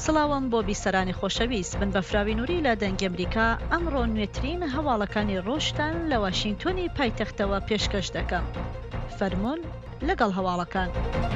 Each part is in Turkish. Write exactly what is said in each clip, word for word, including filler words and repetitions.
سڵاوم بۆ بیسەرانی خۆشەویست بن بە فراوینووری لە دەنگی ئەمریکا ئەمڕۆ نوێترین هەواڵەکانی ڕۆژتان لە واشنگتۆنی پایتەختەوە پێشکەش دەکەم. فەرموون لەگەڵ هەواڵەکان.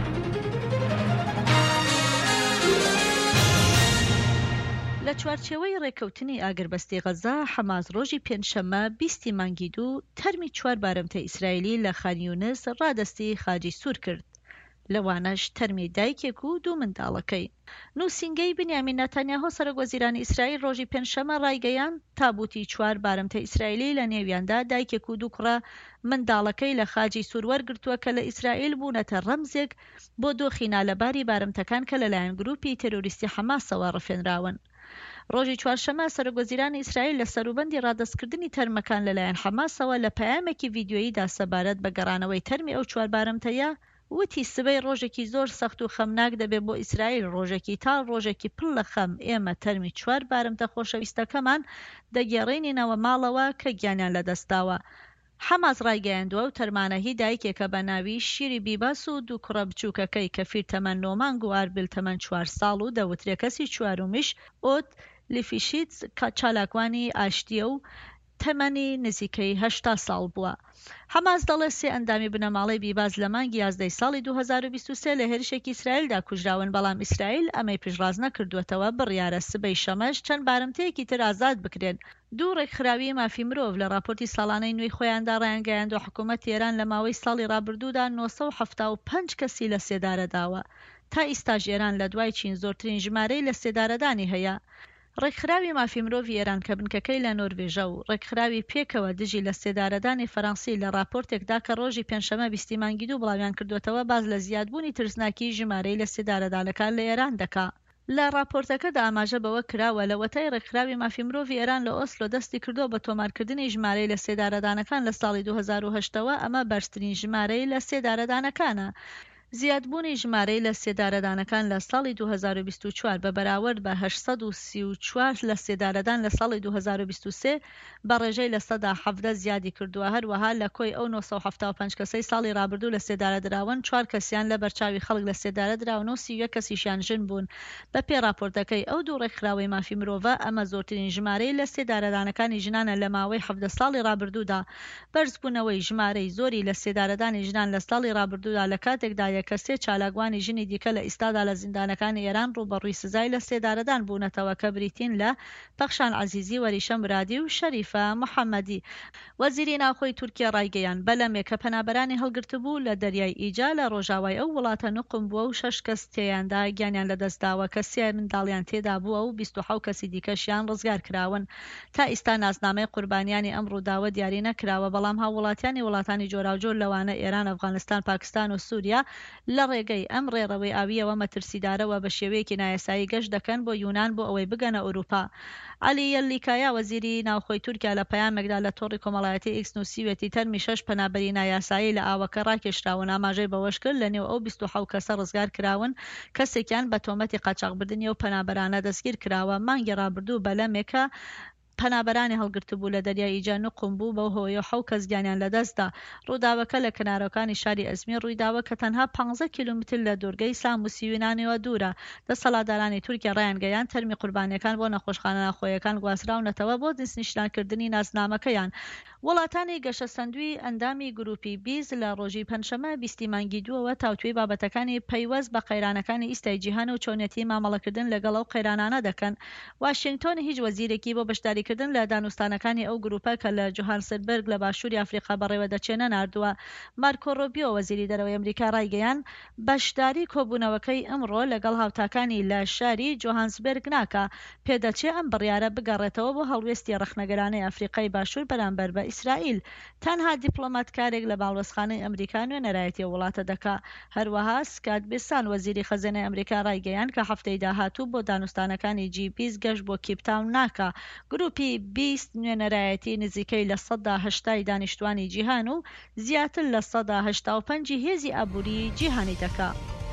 لە چوارچێوەی ڕێکەوتنی ئاگربەستی غەزا، حەماس ڕۆژی پێنجشەممە بیستی مانگی دوو تەرمی چوار بارەمتە ئیسرائیلی لە خان یونس ڕادەستی خاجی سوور کرد. لەوانەش تەرمی دایکێک و دوو منداڵەکەی. نووسینگەی بنیامین نەتانیاهۆ سەرۆکوەزیرانی ئیسرائیل ڕۆژی پێنجشەممە ڕایگەیاند تابوتی چوار بارەمتە ئیسرائیلی لە نێویاندا دایکێک و دوو کوڕە منداڵەکەی لە خاجی سوور وەرگرتووە کە لە ئیسرائیل بوونەتە ڕەمزێک بۆ دۆخی نالەباری بارەمتەکان کە لەلایەن گروپی تێرۆریستی حەماسەوە ڕفێنراون. ڕۆژی چوارشەممە سەرۆکوەزیرانی ئیسرائیل لە سەروبەندی ڕادەستکردنی تەرمەکان لەلایەن حەماسەوە لە پەیامێکی ڤیدیۆییدا سەبارەت بە گەڕانەوەی تەرمی ئەو چوار بارەمتەیە وتی سبەی ڕۆژێکی زۆر سەخت و خەمناک دەبێت بۆ ئیسرائیل، ڕۆژێکی تاڵ، ڕۆژێکی پڕ لە خەم. ئێمە تەرمی چوار بارەمتە خۆشەویستەکەمان دەگێڕێنینەوە ماڵەوە کە گیانیان لەدەستاوە. حەماس ڕایگەیاندووە و تەرمانە هی دایکێکە بە ناوی شیری بیباس و دوو کوڕە بچووکەکەی کە فیر تەمەن نۆمانگ و ئاربیل تەمەن چوار ساڵ و دەوترێ کەسی چوارومیش ئۆت لیفیشیتس چالاکوانی ئاشتیە و تەمەنی نزیکەی هەشتا ساڵ بووە. حەماس دەڵێ سێ ئەندامی بنەماڵەی بیباز لە مانگی یازدەی ساڵی دوو هەزار و بیست و سێ لە هێرشێکی ئیسرائیلدا کوژراون، بەڵام ئیسرائیل ئەمەی پشتڕاست نەکردووەتەوە، بڕیارە سبەی شەمەش چەند بارەمتەیەکی تر ئازاد بکرێن. دوو ڕێکخراوی مافی مرۆڤ لە راپۆرتی ساڵانەی نوێی خۆیاندا ڕایانگەیاند و حکوومەتی ئێران لە ماوەی ساڵی ڕابردوودا نۆ سەد و هەفتا و پێنج کەسی لە سێدارەداوە. تا ئیستاژ ئێران لە دوای چین زۆرترین ژمارەی لە سێدارەدانی هەیە. ڕێکخراوی مافی مرۆڤی ئێران کە بنکەکەی لە نۆروێژە و ڕێکخراوی پێکەوە دژی لە سێدارەدانی فەڕەنسی لە راپۆرتێکدا کە ڕۆژی پێنجشەممە بیستی مانگی دوو بڵاویان کردوێتەوە باز لە زیادبوونی ترسناکی ژمارەی لە سێدارەدانەکان لە ئێران دەکا. لە راپۆرتەکەدا ئاماژە بەوە کراوە لە وەتای ڕێکخراوی مافی مرۆڤی ئێران لە ئۆسلۆ دەستی کردووە بە تۆمارکردنی ژمارەی لە سێدارەدانەکان لە ساڵی دوو هەزار و هەشتەوە. ئەمە بەرزترین ژمارەی لە سێدارەدانەکانە. زیادبوونی ژمارەی لە سێدارەدانەکان لە ساڵی دوو هەزار و بیست و چوار بە بەراورد بە هەشت سەد و سی و چوار لە سێدارەدان لە ساڵی دوو هەزار و بیست و سێ بە ڕێژەی لە سەدا حەڤدە زیادی کردووە. هەروەها لە کۆی ئەو نۆ سەد و هەفتا و پێنج کەسەی ساڵی ڕابردوو لە سێدارە دراون، چوار کەسیان لە بەرچاوی خەڵک لە سێدارە دراون و سی و یەک کەسیشیان ژن بوون. بە پێ راپۆرتەکەی ئەو دوو ڕێکخراوەی مافی مرۆڤە، ئەمە زۆرترین ژمارەی لە سێدارەدانەکانی ژنانە لە ماوەی حەڤدە ساڵی ڕابردوودا. بەرزبوونەوەی ژمارەی زۆری لە سێدارەدانی ژنان لە ساڵی ڕابردوودا لە کاتێکدا یەک کەسێ چالاک وانی ژنی دیکە لە ئیستادا لە زیندانەکانی ئێران ڕوبەڕووی سزای لە سێدارەدان بوونەتەوە کە بریتین لە پەخشان عەزیزی، وەریشە مرادی و شەریفە محەممەدی. وەزیری ناوخۆی تورکیا ڕایگەیاند بەلەمێک کە پەنابەرانی هەڵگرتبوو لە دەریای ئیجا لە ڕۆژاوای ئەو وڵاتە نوقم بووە و شەش کەس تێیاندا گیانیان لەدەستداوە، کە سێ منداڵیان تێدا بووە و بیست و حەوت کەسی دیکەشیان ڕزگار کراون. تا ئێستا ناسنامەی قوربانیانی ئەم ڕووداوە دیاری نەکراوە، بەڵام هاوڵاتیانی وڵاتانی جۆراوجۆر لەوانە ئێران، ئەفغانستان، پاکستان و سووریا لە ڕێگەی ئەم ڕێڕەوەی ئاویەوە مەترسیدارەوە بە شێوەیەکی نایاسایی گەشت دەکەن بۆ یونان بۆ ئەوەی بگەنە ئەوروپا. عەلی یەلیکایا وەزیری ناوخۆی تورکیا لە پەیامێکدا لە تۆڕی کۆمەڵایەتی ئێکس نووسیوێتی تەرمی شەش پەنابەری نایاسایی لە ئاوەکە ڕاکێشراون. ئاماژەی بەوەش کرد لە نێو ئەو بیست و حەوت کەسە ڕزگار کراون کەسێکیان بە تۆمەتی قاچاغبردنی و پەنابەرانە دەستگیر کراوە. مانگی ڕابردوو بەلەمێکە پەنابەرانی هەڵگرتبوو لە دەریای ئیجا نوقم بوو، بەو هۆیە حەوت کەس گیانیان لەدەستدا. ڕووداوەکە لە کەنارەکانی شاری ئەزمیر ڕوویداوە کە تەنها پانزە کیلومتر لە دوورگەی ساموسی یونانیەوە دوورە. دەسەڵاتدارانی تورکیا ڕایانگەیاند تەرمی قوربانیەکان بۆ نەخۆشخانە ناوخۆییەکان گواستراونەتەوە بۆ دەستنیشانکردنی ناسنامەکەیان. وڵاتانی گەشە سەندوی ئەندامی گروپی بیز لە ڕۆژی پەنجشەممە بیستی مانگی دووەوە تاوتوێی بابەتەکانی پەیوەست بە قەیرانەکانی ئیستای جیهان و چۆنێتی مامەڵەکردن لەگەڵ ئەو قەیرانانە دەکەن. واشنگتۆن هیچ وەزیرێکی بۆ بەشداریکردن لە دانوستانەکانی ئەو گروپە کە لە جۆهانسبرگ لە باشووری ئەفریقا بەڕێوە دەچێنە ناردووە. مارکۆ ڕۆبیۆ وەزیری دەرەوەی ئەمریکا ڕایگەیاند بەشداری کۆبوونەوەکەی ئەمڕۆ لەگەڵ هاوتاکانی لە شاری جۆهانسبرگ ناکا. پێدەچێ ئەم بڕیارە بگەڕێتەوە بۆ هەڵوێستی ڕەخنەگەرانەی ئەفریقای باشوور بەرامبەر بە ئیسرائیل. تەنها دیپلۆماتکارێک لە باڵوەسخانەی ئەمریکا نوێنەرایەتی وڵاتە دەکا. هەروەها سکات بیسان وەزیری خەزانەی ئەمریکا ڕایگەیاند کە هەفتەی داهاتوو بۆ دانوستانەکانی جی بیست گەشت بۆ کیپتاون ناکا. گروپی بیست نوێنەرایەتی نزیکەی لە سەدا هەشتای دانیشتوانی جیهان و زیاتر لە سەدا هەشتا و پەنجی هێزی ئابووری جیهانی دەکا.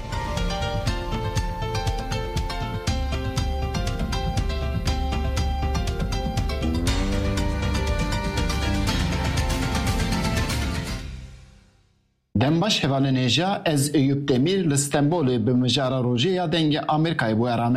دەمباش هێوانە نێژە ez Eyüp Demir li Stenbolê bi mijara rojê ya dengê Amerîkayê bûye rame.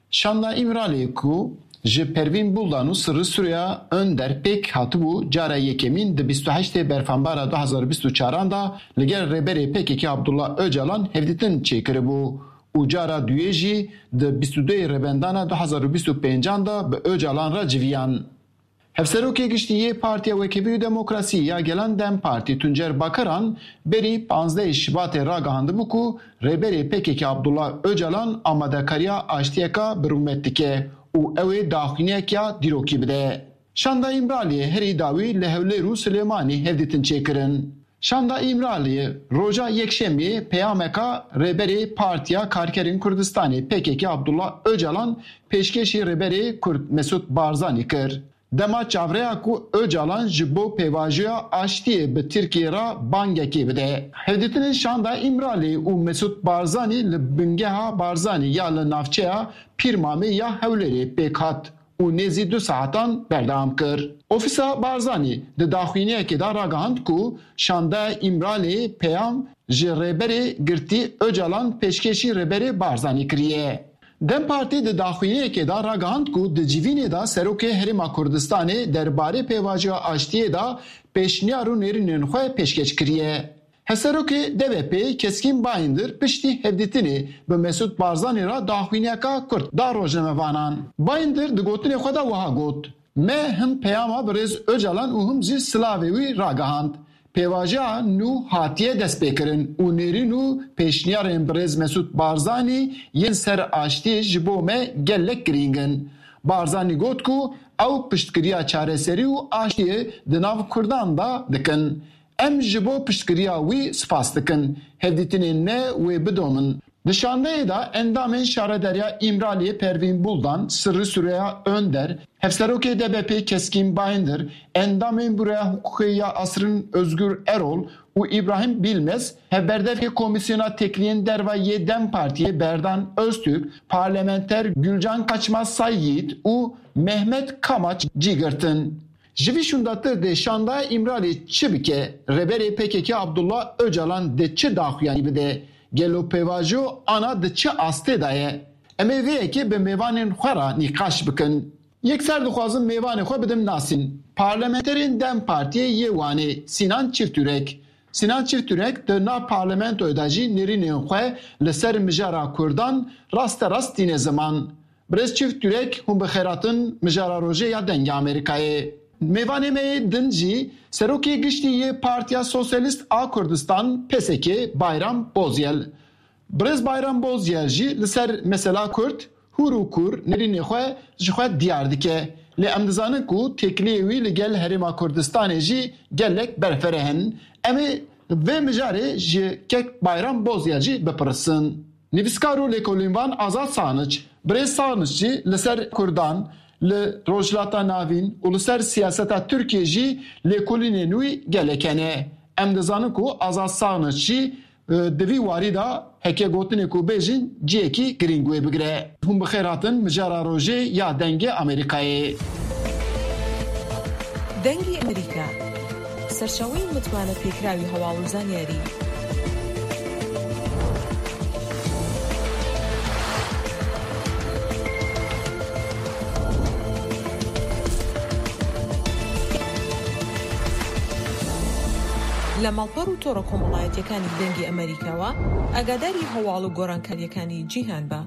Şanda İmralı ku ji Pervin Buldan û Sırrı Süreyya Önder pêk hatibû cara yekemîn di bîst û heştê berfanbara du hezar û bîst û çaran da li gel rêberê P K K Abdullah Öcalan hevdîtin çêkiribû û cara duyê jî di bîst û duyê rêbendana du hezar û bîst û pêncan da bi Öcalan re civiyan. Hevserokê giştî Partiya Wekebî û Demokrasî ya Gelan Dem Partî Tuncer Bakaran berî panzdehê Şibatê ragihandibû ku rêberê P K K Abdullah Öcalan amadekariya aştiyeka bi rûmet dike û ew ê daxuyaneke dîrokî bide. Şanda İmraliyê herî dawî li Hewlêr û Silêmanî hevdîtin çêkirin. Şanda İmraliyê roja yekşemiyê peyameka rêberê Partiya Karkerên Kurdistanê P K K Abdullah Öcalan pêşkêşî rêberê Kurd Mesut Barzanî kir. Dema çavreya ku Öcalan ji bo pêvajiya aştiyê bi Tirkiye ra bangekê bide. Hevdîtinên Şanda İmralî û Mesut Barzanî li bingeha Barzanî ya li navçeya Pîrmamê ya Hewlêrê pêk hat û nêzî du saetan berdewam kir. Ofîsa Barzanî di daxuyaniyekê de ragihand ku Şanda İmralî peyam ji rêberê girtî Öcalan pêşkêşî rêberê Barzanî kiriye. Dem Partî di daxuyaniyekê de ragihand ku di civînê de Serokê Herêma Kurdistanê derbarê pêvajiya aştiyê de pêşniyar û nêrînên xwe pêşkêş kiriye. Hevserokê D V P Keskin Bayındır piştî hevdîtinê bi Mesut Barzanî ra daxuyaniyeka Kurd da rojnamevanan. Bayındır di gotinê xwe de wiha got. Me him peyama bi rêz Öcalan û him jî silavê wî ragihand. Pêvajiya nû hatiye destpêkirin û nêrîn û pêşniyarên bi rêz Mesut Barzanî yên ser aştiyê ji bo me gelek girîng in. Barzanî got ku ew piştkiriya çareserî û aştiyê di nav Kurdan da dikin. Em ji bo piştkiriya wî spas dikin. Hevdîtinên me wê bidomin. Di Şandayê da endamên şarederiya İmraliyê Pervin Buldan, Sırrı Süreyya Önder, Hevserokê D B P Keskin Bayındır, endamên Buraya Hukukiya Asrın Özgür Erol û İbrahim Bilmez, hevberdevkê Komisyona Tekliyên Dervayê Dem Partiye Berdan Öztürk, parlamenter Gülcan Kaçmaz Sayyid û Mehmet Kamaç cîgirtin. Ji vî şundatır de Şanda İmralî çi bike, rêberê P K K Abdullah Öcalan de çi daxuyanî bide, gelo pêvajo ana di çi astê de ye. Em ê vêyekê bi mêvanên xwe ra nîqaş bikin. Yekser dixwazim mêvanê xwe bidim nasîn. Parlamenterên Dem Partiyê yê wanê Sinan Çiftürek. Sinan Çiftürek di nav parlamentoyê de jî nêrînên xwe li ser mijara Kurdan raste rast tîne ziman. Birêz Çiftürek hûn bi xêratin mijara rojê ya dengê Amerîkayê. Mêvanê me din jî Serokê Giştî yê Partiya Sosyalist a Kurdistan P S K Bayram Bozyel. Birêz Bayram Bozyel jî li ser mesela Kurd hûr û kur nêrînê xwe ji xwe diyar dike. Lê em dizanin ku tekliyê wî li gel Herêma Kurdistanê jî gelek berfere hin. Em ê vê mijarê ji kek Bayram Bozyel jî bipirsin. Nivîskar û lêkolînvan Azad Saniç, Birêz Saniç jî li ser Kurdan, li rojhilata navîn û li ser siyaseta Tirkiye jî lêkolînên wî gelek hene. Em dizanin ku Azad Saniç jî di vî warî da heke gotinê ku bêjin ciyekî girîng wê bigire. Hûn bi xêr hatin mijara rojê ya dengê Amerîkayê. Dengê Amerîka, serçeweyên mitwane pêkirawî hewalûzan yarî. لە ماڵپەڕ و تۆڕە کۆمەڵایەتیەکانی دەنگی ئەمریکاوە ئاگاداری هەواڵ و گۆڕانکاریەکانی جیهان بە.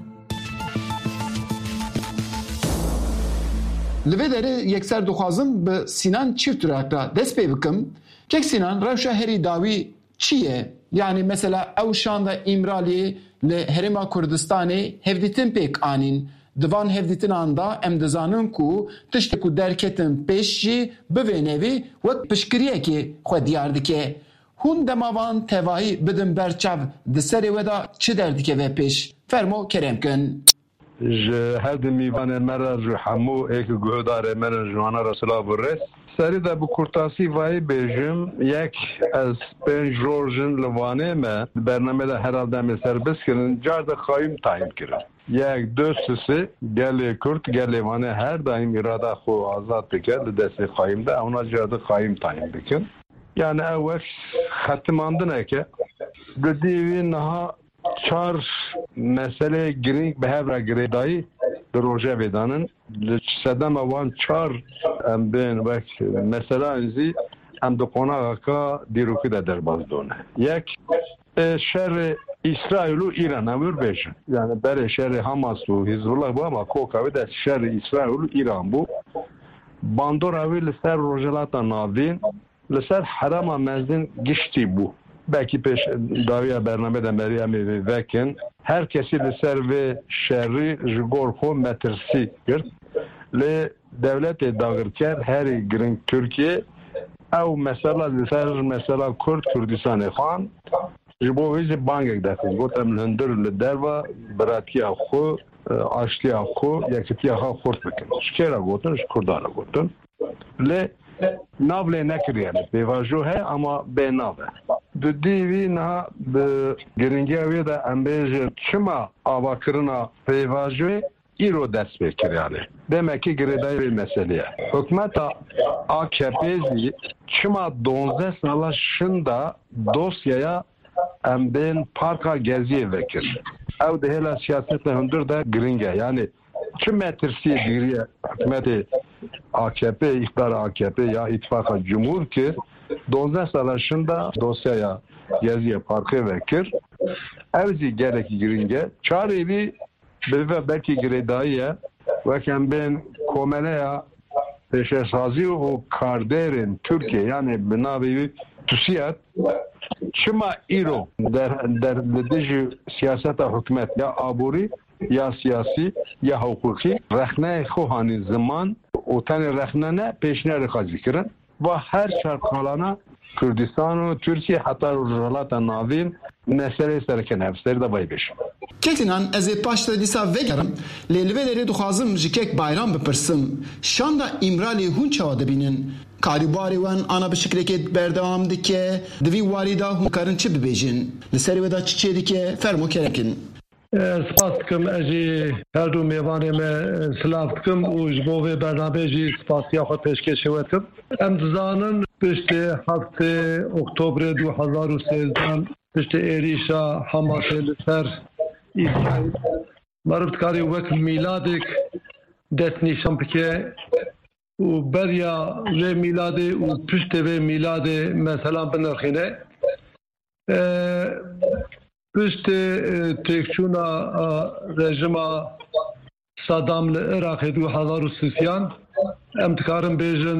Li vê derê yekser dixwazim bi Sinan Çiftürek ra dest pê bikim. Kek Sinan rewşa herî dawî çi ye? Yani mesela ew şanda İmraliyê li Herêma Kurdistanê hevdîtin pêk anîn. Divan hevdîtinan da em dizanin ku tiştê ku derketin pêş jî bi vê nevî wek piştgiriyekê xwe diyar dike. Hûn demavan tevahî bidin berçav di serê we da çi derdike ve pêş? Fermo kerem kin. Ji her di mîvanê me re ji hemû êkî guhdarê me re ji wana re silav û rêz. Serî de bi kurtasî vayî bêjim yek ez pênc rojin li wanê me bername de herhalde em ê serbest kirin car de xayîm tayin kirin. Yek du sisi gelê Kurd gelê wanê her daîm irada xwe azad bike li destê xayîm de ewna car de xayîm tayin bikin. Yani ew wek xetimandineke di dîvî niha çar meselê girîng bi hev re girêdayî دروجه بدانن لسدم وان چار ام بین وقت مثلا ازی ام دو قناغا که دیروکی ده در بازدونه یک شر İsrail و ایران امور بیشن یعنی برای شر حماس و حزب الله bu ama kokavi de şer İsrail و ایران bu باندور اوی لسر روجلاتا ناوین لسر حرام مزدین گشتی bu belki peş daviya bername de meriyemi vekin herkesi لسر ve şerri jigorko metrsi gir le devlet dağırker her girin Türkiye ev mesela لسر mesela Kürt Kürdistan'ı xan jibo vizi bangek dakik gotem lhındır le derva beratiya xo aşliya xo yakitiya xo xort bikin şkera gotin şkurdara gotin le navle nekiriyane bevajo he ama be nave de divi na be giringiya da ambej çima avakırına bevajo iro ders bekir yani. Demek ki gireday bir meseleye. Hükümet A K P'yi çima donze salaşında dosyaya emben parka geziye vekir. Ev de hele siyasetle hündür de gringe yani çim metrisi diriye hükümeti A K P, iktidar A K P ya ittifaka cumhur ki donze salaşında dosyaya geziye parka vekir. Evzi gereki gringe çarevi Bilve belki giredaiye ve ben komelaya peşesazi o karderin Türkiye yani binavi TÜSİAD çima iro der der dediği siyaseta hükümet ya aburi ya siyasi ya hukuki rehne hani zaman o tane rehnene peşine rekazikrin ve her şartlarına Kürdistan, Türkiye hatta Rojalata Navin mesele serken hepsleri de baybeş. Ketinan ez ê paş te dîsa vegerim lê li vê derê dixwazim ji kek bayram bipirsim şanda îmralê hûn çawa dibînin karîbarê wan ana bi şiklekê berdewam dike di vî warî da hûn karin çi bibêjin li serê wê da çi çê dike fermo kerekin. Spas dikim ez jî her du mêvanê me silav dikim û ji bo vê bernameyê jî spasiya xwe pêşkêşê wetim. Em dizanin piştî heftê Oktobrê du hezar û sêzdeh piştî êrîşa Hamasê li ser İsrail marif dikarî wek mîladek dest nîşan bike û beriya vê mîladê û piştê vê mîladê mesela binirxîne. Piştê têkçûna rejima Saddam li Iraqê du hezar û sîsyan em dikarin bêjin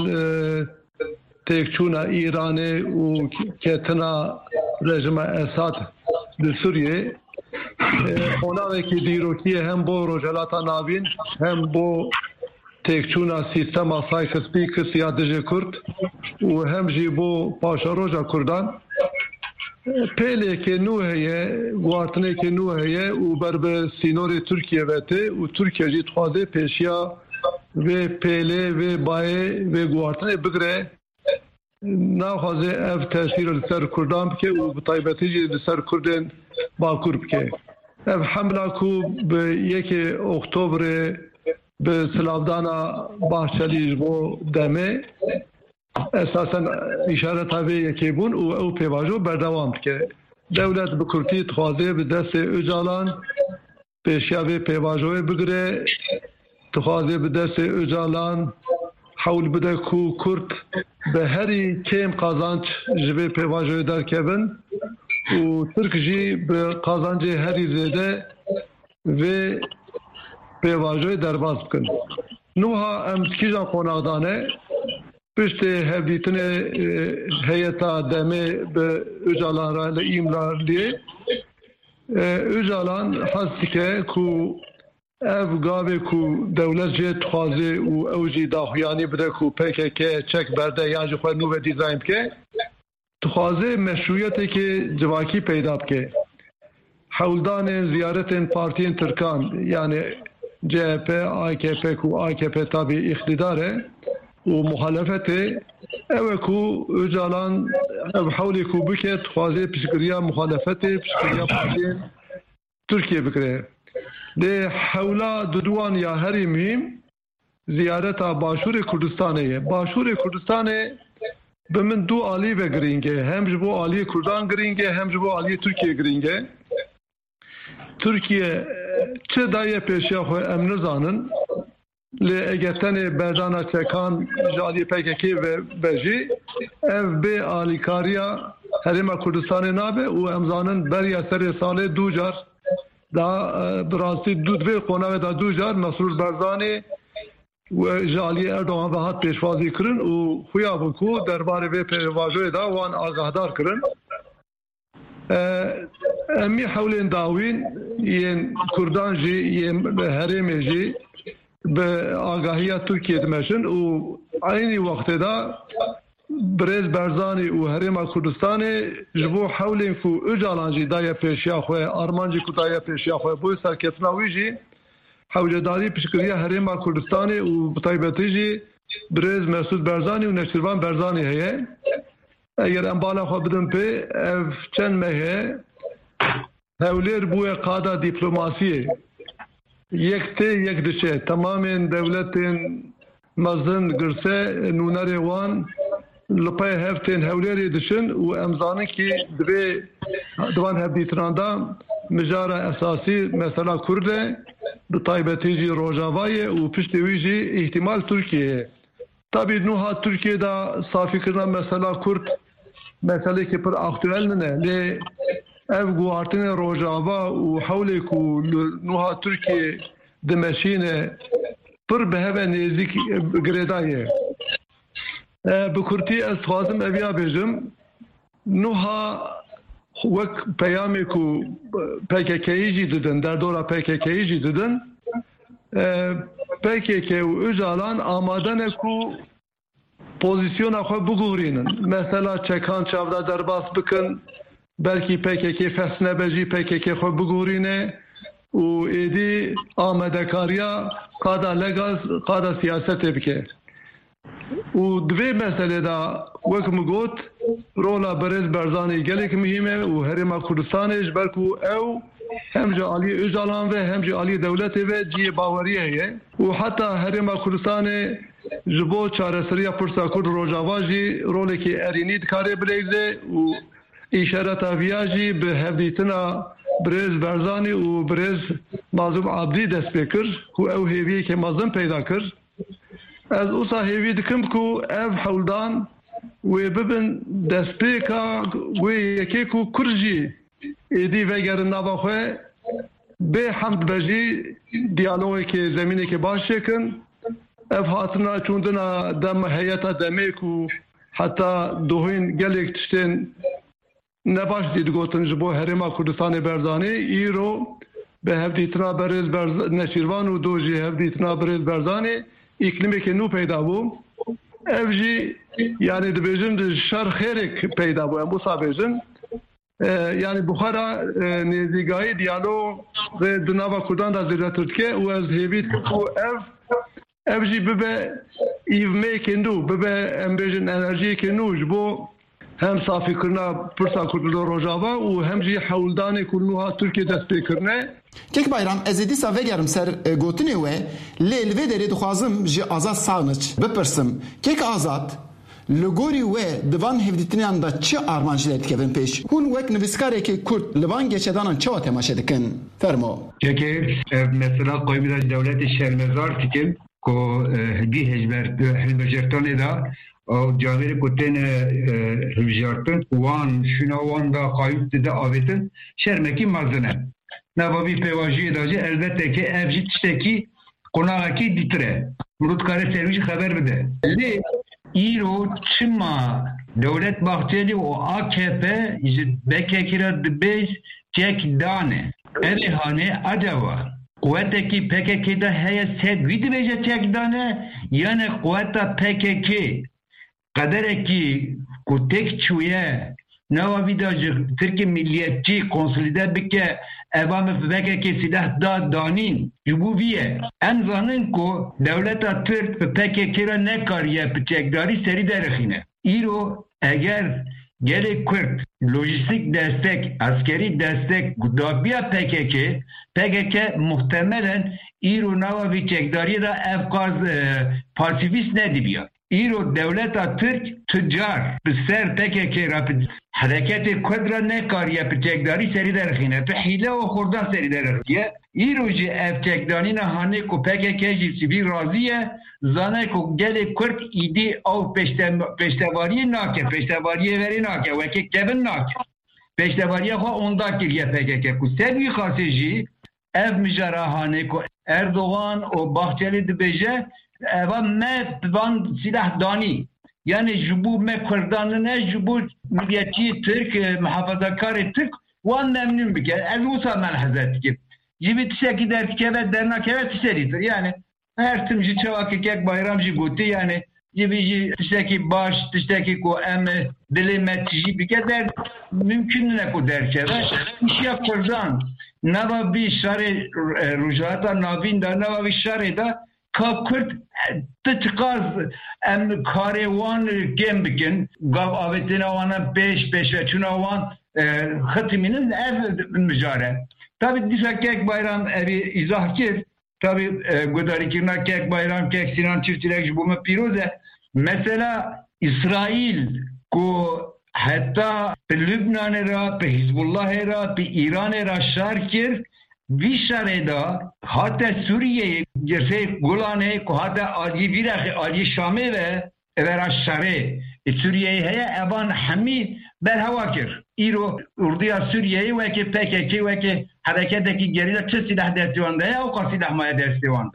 têkçûna İranê û ketina rejima Esad li Sûriyê Onavekî dîrokiye hem bo Rojhelata Navîn hem bo têkçûna sîstema Sykes-Picus ya dijî Kurd û hem jî bo paşaroja Kurdan pêlekê nû heye guartinekê nû heye û ber bi sînorê Tirkiye vete û Tirkiye jî dixwaze pêşiya vê pêlê vê bayê vê guartinê bigire naxwaze ev tesîr li ser Kurdan bike û bi taybetî jî li ser Kurdên Bakur bike. Ev hemla ku bi yekê Oktobrê bi silavdana Bahçelî ji bo demê esasen îşareta vê yekê bûn û ew pêvajo berdewam dike. Dewlet bi Kurtî dixwaze bi destê Öcalan pêşiya vê pêvajoyê bigire dixwaze bi destê Öcalan hewl bide ku Kurd bi herî kêm qazanç ji vê pêvajoyê derkevin û Tirk jî bi qazancê herî zêde vê pêvajoyê derbas bikin. Nuha em kîjan qonaqdane piştê hevdîtinê heyeta demê bi Öcalan re li îmraliyê Öcalan hez dike ku ev gavê ku dewlet jê dixwaze û ew jî daxuyanî bide ku P K K çek berde yan ji xwe nû ve dîzayn bike dixwaze meşruiyetekê civakî peyda bike. Hewldanên ziyaretên partiyên Tirkan yani C H P, A K P ku A K P tabî iktidar e û muhalefetê ew e ku Öcalan ev hewlê ku bike dixwaze piştgiriya muhalefetê piştgiriya partiyên Tirkiye bikire. Lê hewla di duan ya herî mühim ziyareta Başûrê Kurdistanê ye. Başûrê Kurdistanê bi min du alî ve girîng e. Hem ji bo aliyê Kurdan girîng e hem ji bo aliyê Tirkiye girîng e. Türkiye çi daye peşiya xwe em nizanin lê eger tenê berdana çekan ji aliyê P K K ve bejî ev bê alîkariya Herêma Kurdistanê nabe û em zanin beriya serê salê du car da bi rastî du divê qonavê da du car Mesrûr Barzanî ji aliyê Erdogan ve hat pêşwazî kirin û xuya bû ku derbarê vê pêvajoyê da wan agahdar kirin. Emî hewlên dawîn yên Kurdan jî yên herêmê jî bi agahiya Tirkiye dimeşin û aynî wextê da Birêz Barzanî û Herêma Kurdistanê ji bo hewlên ku Öcalan jî daye pêşiya xwe armancî ku daye pêşiya xwe bû serketina wî jî hewledarî piştgiriya Herêma Kurdistanê û bi taybetî jî Birêz Mesûd Barzanî û Neçîrvan Barzanî heye. Eger em bala xwe bidin pê ev çend me heye hewlêr bûye qada dîplomasiyê yek tê yek diçe temamên dewletên mezin girse nûnerê wan li pê hevtên hewlêrê diçin û em zanin ki divê divan hevdîtinan da mijara esasî mesela Kurd e bi taybetî jî Rojavayê û piştî wî jî îhtimal Tirkiyeyê. Tabî nuha Tirkiye da safîkirina mesela Kurd meselekî pir aktüel nine lê ev guhartinê Rojava û hewlê ku li nuha Tirkiye dimeşîne pir bi heve nêzik girêdayê. Bi Kurtî ez dixwazim ev ya bêjim nuha wek peyamê ku P K K'yê jî didin derdora P K K'yê jî didin P K K û Öcalan amade ne ku pozisyona xwe biguhrînin. Mesela çekan çavda derbas bikin belkî P K K fesnebe jî P K K xwe biguhrîne û êdî amedekariya qada legal qada siyasetê bike. û divê meselê da wek min got rola Birêz Barzanî gelek mihîm e û Herêma Kurdistanê ji ber ku ew hem ji aliyê Öcalan ve hem ji aliyê dewletê ve ciyê bawerî heye û heta Herêma Kurdistanê ji bo çareseriya Pirsa Kurd Rojava jî rolekî erînî dikare bilêze û îşareta viya jî bi hevdîtina Birêz Barzanî û Birêz Mazlûm Abdî dest pê kir ku ew hêviyekê mezin peyda kir. Ez wisa hêvî dikim ku ev hewldan wê bibin destpêka wê yekê ku Kurd jî êdî vegerin nava xwe bê hemd be jî diyalogekê zemînekê baş çêkin. Ev hatina çûndina dem heyeta demê ku heta dohên gelek tiştên nebaş dî digotin ji bo Herêma Kurdistanê Barzanî îro bi hevdîtina Birêz Neçîrvan û do jî hevdîtina Birêz Barzanî îklimekê nû peyda bû. Ev jî yani dibêjin di şer xêrek peyda bû em wisa bêjin. Yani buxara nêzîgahî diyalog ve di nava Kurdan da zêdetir dike û ez hêvî ku ev ev jî bibe îvmeyekê nû bibe em bêjin enerjiyekê nû ji bo hem safîkirina Pirsa Kurd Rojava û hem jî hewldanê ku nuha Tirkiye dest pêkirine. Kek Bayram ez ê dîsa vegerim ser gotinê we lê li vê derê dixwazim ji Azad Sağniç bipirsim. Kek Azad li gorî we divan hevdîtiniyan da çi armancîler dikevin pêş? Hûn wek nivîskarekî Kurd li van geçedanan çawa temaşe dikin? Fermo. Kekê ev mesela qoymîra dewletê şermezar dikin ku hidî hejber hilbejertanê da cavêrê ku tên hilbejertin wan şûna wan da qayût dide avêtin şermekî mezin e. Navavî pêvajiyê da jî elbette ki ev jî tiştekî qonaqekî dîtir e. Rûdkarê servî jî xeber bide. Lê îro çima Dewlet Bahçeli û A K P ji B K K re dibêj çek dane. Erê hanê acaba quwetekî P K K'da heye sed wî dibêje çek dane yani quweta P K K qederekî ku tek çûye nava vî da ji Tirkiye milliyetçî konsolîde bike evamê P K K silah da danîn ji bo vî ye. Em zanin ku dewleta Tirk bi P K K re nekariye bi çekdarî serî derixîne. Îro eger gelek Kurd lojistik destek, askerî destek dabiya P K K, P K K muhtemelen îro nava vî çekdarî da ev qaz pasifîst nedibiya. İro devleta Türk tüccar bi ser P K K rapid hareketi Kudra ne kar yapacakları seri derxine tu hile o xurda seri derxiye İro ji ev tekdanina hane ku P K K ji sivil raziye zane ku gele Kürt idi av peşte peştevariye nake peştevariye veri nake veke kevin nake peştevariye ha onda kiriye P K K ku sevi xasiji ev mijara hane ku Erdoğan o Bahçeli dibece eva me van silah dani yani jubu me Kürdanına jubu milliyetçi Türk muhafazakar Türk wan memnun bike el usa melhazet ki gibi tişeki der ki ve dernak evet seridir yani her timci çavaki kek bayramcı guti yani gibi tişeki baş tişeki ko em dilemetci bike der mümkün ne ko der ki ve işya Kürdan nava bir şare rujata navin da nava bir şare da ka Kürt tıtkaz em karevan gem bikin gav avetine wana beş beş ve çuna wan xatiminin ev mücare tabi dişek kek bayram evi izah kir tabi godari kirna kek bayram kek Sinan Çiftçilik bu me piroze mesela İsrail ko hatta Lübnan era Hizbullah era İran era şarkir Vişareda hatta Suriye'yi gerçek Golan'e hatta Ali Virahe Ali Şam'e ve evera şare Suriye'yi heye evan hami berhavakir İro Urduya Suriye'yi ve ki P K K ve ki hareketteki geride çı silah dertivanda ya o kadar silah maya dertivanda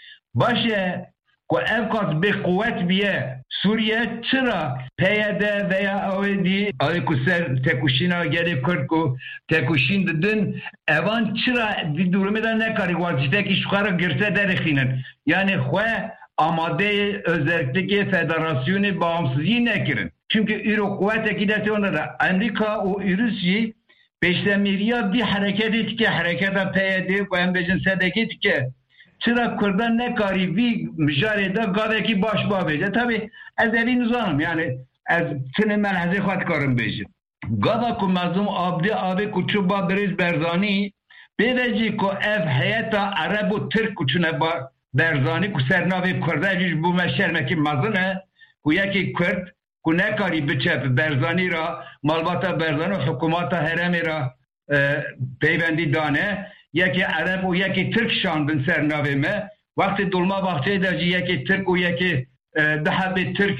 başa ko evkat bir kuvvet biye Suriye çıra P Y D veya öyle alikuser tekuşina geri Kürtku tekuşin dedin evan çıra bir durumda ne karı var işte ki şu kadar girse derixinin yani xwe amade özellikle federasyonu bağımsızlığı ne kirin çünkü İro kuvvet giderse da Amerika o Rusya peştemiriya bir hareket etki harekete P Y D ve embecin sedeki ki çıra Kürdan ne kari bir mücarede gaveki baş babece tabi ez evin uzanım yani ez sene melhaze xat karım bejim gava ku mazlum abdi abi kuçuba beriz berzani bedeci ku ev hayata Arabu Türk kuçuna ba berzani ku sernavi Kürdajiş bu meşermeki mazine ku yeki Kürt ku ne kari biçep berzani ra malbata berzani hükümata heremi ra peyvendi dane yeki Arap o yeki Türk şandın sernavime vakti dolma bahçe derci yeki Türk o yeki daha bir Türk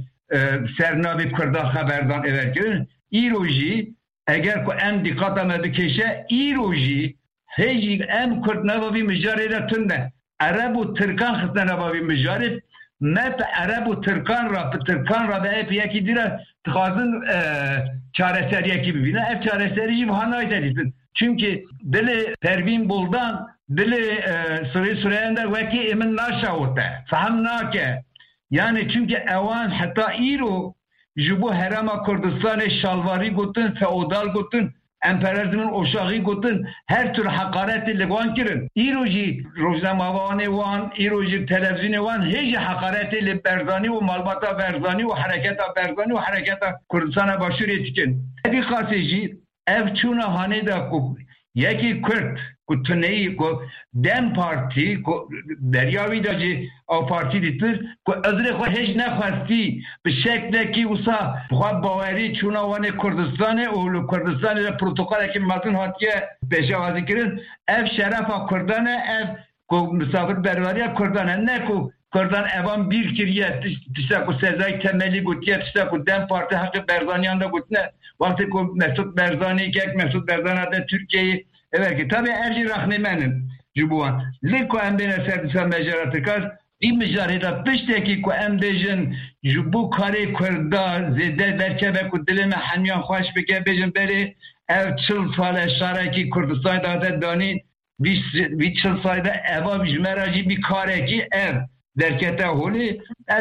sernavi Kürda haberdan everken İroji eğer ko em dikkata medikeşe İroji heci em Kürt navavi mücadele tünde Arap o Türkan xitne navavi mücadele met Arap o Türkan ra Türkan ra ve hep yeki dire tıkazın çareseri yeki bibine hep çareseri bu hanayet edilsin. Çünkü dili Pervin Buldan dili Suri Suriye'nde veki emin naşavute. Faham nake. Yani çünkü evan hatta İro jibu herama Kürdistan'ı şalvari gutun, feodal gutun, emperyalizmin oşağı gutun, her tür hakareti legan kirin. İro ji roznamavani wan, İro ji televizyonu wan, heci hakareti li berzani ve malbata berzani ve hareketa berzani ve hareketa Kürdistan'a başvuru etkin. Evi kaseci ev çuna haneda ku yeki Kürt ku tneyi ku Dem Parti ku deryavi dacı o parti ditir ku azre xwe hiç nexwesti bi şekle ki usa xwe baweri çuna wane Kürdistan'e o Kürdistan'e protokol ki mazın hatiye pejavazi kirin ev şerefa Kürdan'e ev ku misafir berveriya Kürdan'e ne ku Kürdan evan bir kiriye tişte ku sezai temeli gutiye tişte ku Dem Parti hakkı Berzaniyan'da gutne vakti ku Mesut Berzani kek Mesut Berzani de Türkiye'yi evet ki tabi erci rahnemenin jubuan liko emdene serdisa mecaratı kar bir mecareta pişteki ku emdejin jubu kare Kürda zede derkebe ku dilime hanyan hoş bike bejin beri ev çıl sale şaraki Kürdistan'da da dani bir çıl sayda eva bijmeraci bir kare ki ev derkete holi ez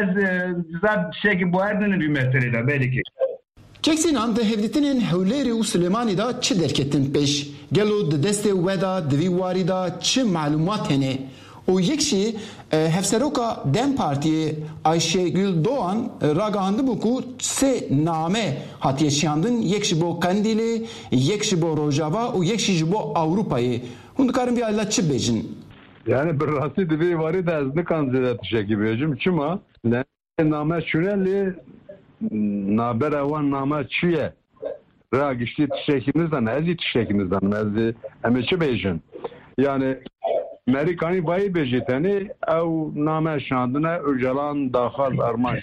zat şey bu erdini bir meselede belki. Çeksinan de hevditinin hevleri u Süleymanî da çi derketin peş gelo de deste weda divî warî da çi malumat hene o yekşi hevseroka Dem Partiye Ayşegül Doğan ragahandı bu ku se name hatiye şandın yekşi bo Kandilê yekşi bo Rojava o yekşi ji bo Avrupayê hûn dikarin vî ayla çi bêjin. Yani bir rastî divê warî de ez nikan zêde tişekî bêjim çima نامه شونه لی نابر اوان نامه چیه را گشتی تشکینizden ezi tişekinizden ezi eme çi bejin yani Amerikani bayi bejiteni ev name şandına Öcalan daxal arman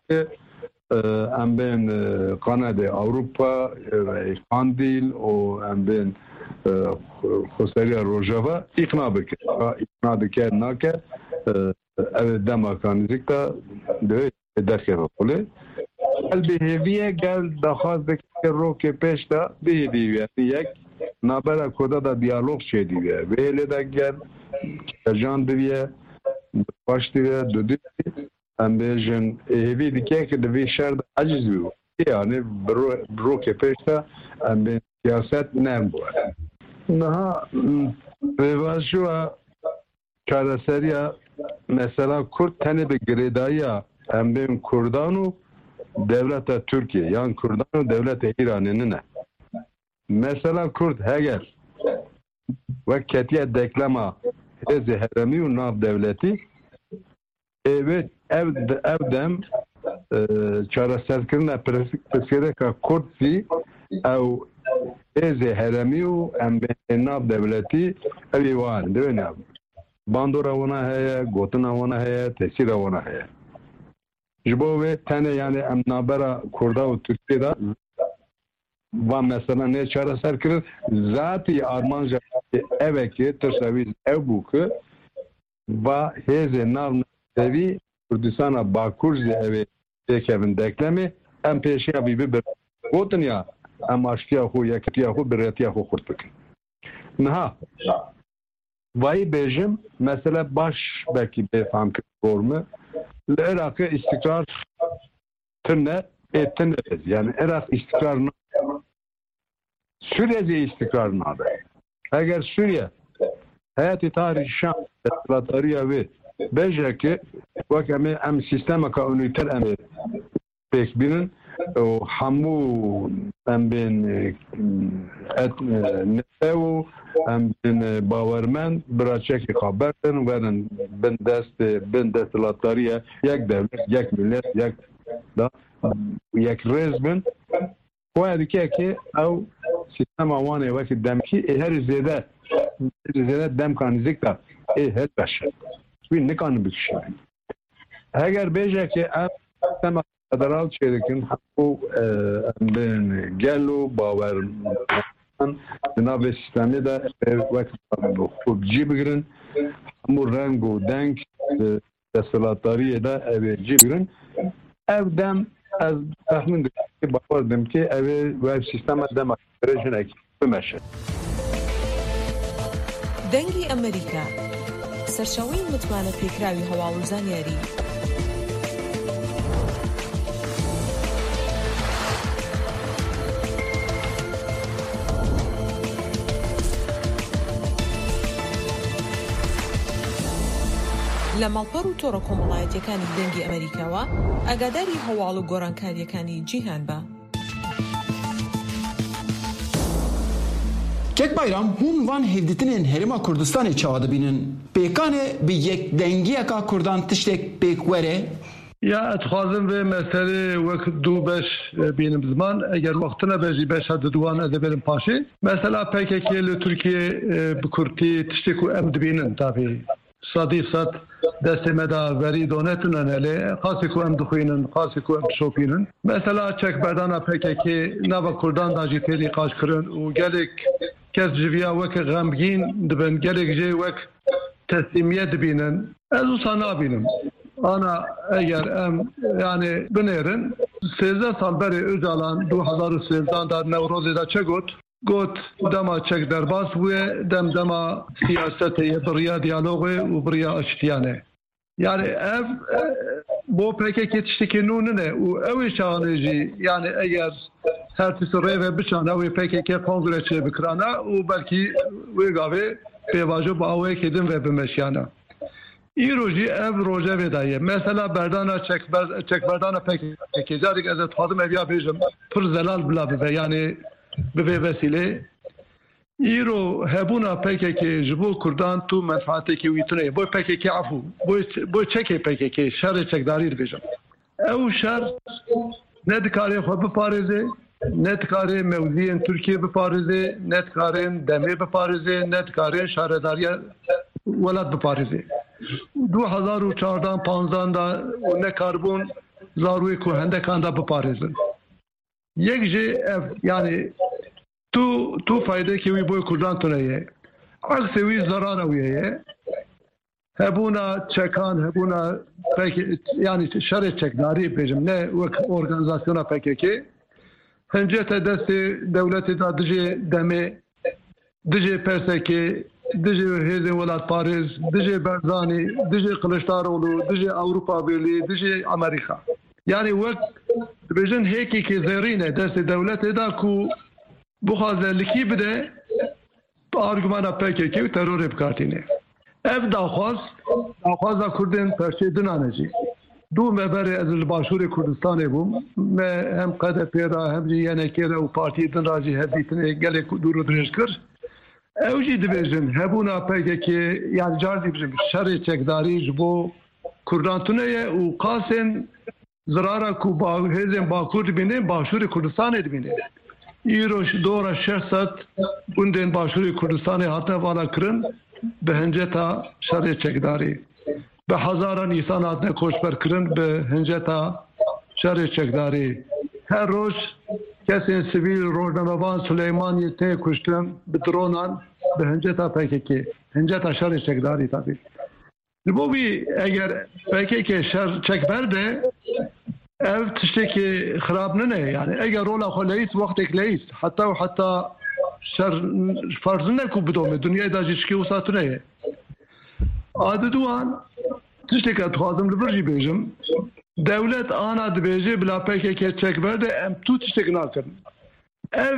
em ben Kanada Avrupa Kandil o em ben Xoseriya Rojava ikna bike ikna bike nake ev demokratik da de derke bakule البهیویه گل دخواست بکر رو که پیش دا بهیویه یک نابرا کدا دا دیالوگ چه دیویه ویلی دا گل جان دیویه باش دیویه دو دیویه هم بیجن ایوی دیگه که دوی شهر دا عجز بیو یعنی برو که پیش دا هم بین سیاست نم بود نه بیوازشو چارسریه مثلا کرد تنه به گریدایی هم بین کردانو devlet Türkiye yani Kürdan devlet İran'ın ne? Mesela Kürt eğer ve ketiye deklama ezheremi ve nav devleti evet ev evdem çareserkirine psikolojik Kürtsi ev ezheremi ve nav devleti evi var değil mi? Bandora ona heye, gotuna ona heye, tesira ona heye. Jibo ve tane yani em nabera Kurda ve Türkiye'de ve mesela ne çareser kirir zati Armanca eveki tersaviz ev buku ve heze nav nevi Kürdistan'a Bakurzi evi tekevin deklemi em peşiya bibi bir gotun ya em aşkiya hu yakitiya hu biretiya hu kurtuk. Naha vay bejim mesela baş belki befam formu Irak'ı istikrar tırne ettiniriz. Yani Irak istikrarına Suriye'de istikrarına da. Eğer Suriye hayatı tarihi Şam estratariya ve bejeki vakame em sistema ka üniter em pekbinin o hamu em bin et nesevu em bin bavermen bıraçeki haberden veren ben dest ben destlatariye yek devlet yek millet yek da yek rezbin koyar ki ki ev sistema vane vakit demki her zede zede dem kanizik da e her başı bir ne kanı bir şey eğer bejeki ev sistema federal çeyrekin bu ben gelo baver Cenab-ı sistemi de vakit kubci bigirin bu rengo denk desalatariye de evci bigirin evden az tahmin ki bakardım ki evi web sistemi demokrasinin ekibı meşe. Dengi Amerika serşawîn mutmane pêkravî hewalûzan yarî لە ماڵپەڕ و تۆڕە کۆمەڵایەتیەکانی دەنگی ئەمریکاوە ئاگاداری هەواڵ و گۆڕانکاریەکانی جیهان بە. Kek bayram hûn van hevdîtinên Herêma Kurdistanê çawa dibînin. Pêkanê bi yekdengiyeka Kurdan tiştek pêk were? Ya etxwazim vê meselê wek du beş bînim ziman eger wextine be jî beşa diduwan ez ê berim paşê. Mesela P K K li Tirkiye bi Kurdî tiştek ku em dibînin tabii. Sadî sat destê me da verî donetin enelê qasî ku em dixwînin qasî ku em şopînin. Mesela çekberdana P K K nava Kurdan da jî têrî qaşkirin û gelek kes ji viya wekî xemgîn dibin gelek jê wek teslîmiye dibînin. Ez wisa nabînim. Ana eğer em yani binêrin sêzdeh sal berê Öcalan du hezar û sêzdeh da Newrozê da çe got got dema çek derbas bûye dem dema siyasetê ye biriya diyalogê û biriya eştiyanê. Yani ev bo P K K tiştekî nû nine û ew ê şanê jî yani eğer her tişt rêve biçan ew ê P K K kongre çê bikirane û belkî wê gavê pêvajo bi awayekê din ve bimeşiyane. İro jî ev rojevê de ye. Mesela berdana çekberdana P K K carek ez dixwazim ev ya bêjim pir zelal bila bibe yani bi vê vesilê îro hebûna P K K ji bo Kurdan tu menfaetekî wî tune bo P K K afû bo çekê P K K şerê çekdarî dibêjim. او شر ندکاری خو بپارێزێ نتکارێ مەوزیên Tirkiye بپارێزێ نتکارên demê bipارێزێ نتکارên şaredariya welat bipارێزێ du hezar û çardan panzdan da nekarbûn zarûyê ku hendekan da bipارێzin yek jê ev yani tu tu faydekê wî boy Kurdan tuneye aksê wî zarara wî ye hebûna çekan hebûna yani şerê çekdarî bêjim ne wek organizasyona P K K hincete destê dewletê da dijê demê dijê P S K dijê hêzên welat Parêz dijê Barzanî dijê Kılıçdaroğlu dijê Avrupa Birliği dijê Amerîka yani wek dibêjin hêkekê zêrîn e destê dewletê da ku bixwaze likî bide argumana P K K û terorê bikatîne ev daxwaz daxwaza Kurdên perçêdinan e jî du me berê ez li Başûrê Kurdistanê bûm me hem Q D P ra hem jî Yenekê re û partiyê din ra jî hevdîtinê gelek dûr û dirêj kir ew jî dibêjin hebûna P K K yani car jî bijim şerê çekdarî ji bo Kurdan tuneye û qasên zirara ku hêzên Bakur dibîne Başûrê Kurdistanê dibîne îro dora şeş sed gundên Başûrê Kurdistanê hatine vala kirin bi hinceta şerê çekdarî bi hezaran însan hatine koçber kirin bi hinceta şerê çekdarî her roj kesên sivîl rojnamevan Süleymaniyê tê kuştin bi dronan bi hinceta P K K hinceta şerê çekdarî tabî li bo wî eger P K K şer çekber de ev tiştekî xirab nine yani eger rola xwe leyîst wextek leyîst heta û heta şer farzı ne ku bidome dünyayê da jî şikê wisa tune ye adi duan tiştekî dixwazim li vir jî bêjim dewlet ana dibêje bila P K K çekber de em tu tiştek nakin ev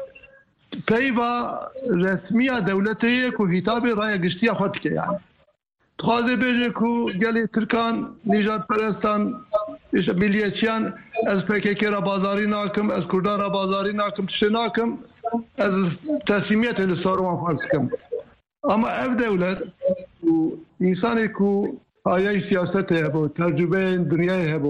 peyva resmiya dewletê ye ku hitabê raya giştiya xwe dike yani dixwaze bêje ku gelê Tirkan nîjadperestan milliyetçiyan ez P K K ra bazarî nakim ez Kurdan ra bazarî nakim tiştê nakim ez teslimiyetê li ser wan farz dikim ama ev dewlet û însanê ku ayayê siyasetê hebû tercübeyên dunyayê hebû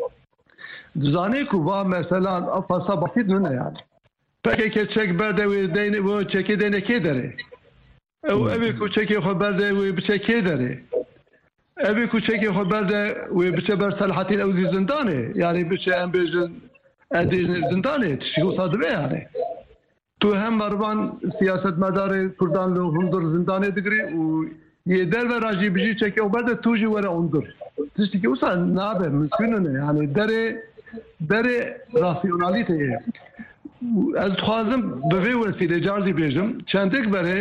dizanê ku va meselan ev fasa basît nine yani P K K çek berde wê deynê wê çekê deynê kê derê ew evê ku çekê xwe berde wê biçe kê derê evê ku çekê xwe berde wê biçe ber Selahattin Ewzî zindanê yani biçe em bêjin edê zindanê tiştî wisa dibe yani tu hem mervan siyasetmedarê Kurdan li hundir zindanê digirî û yê dervera jî bijî çekê xwe berde tu jî were hundir tiştekî wisa nabe mümkün ne yani derê derê rasyonalîte ye ez dixwazim bi vê wesîlê car jî bêjim çendek berê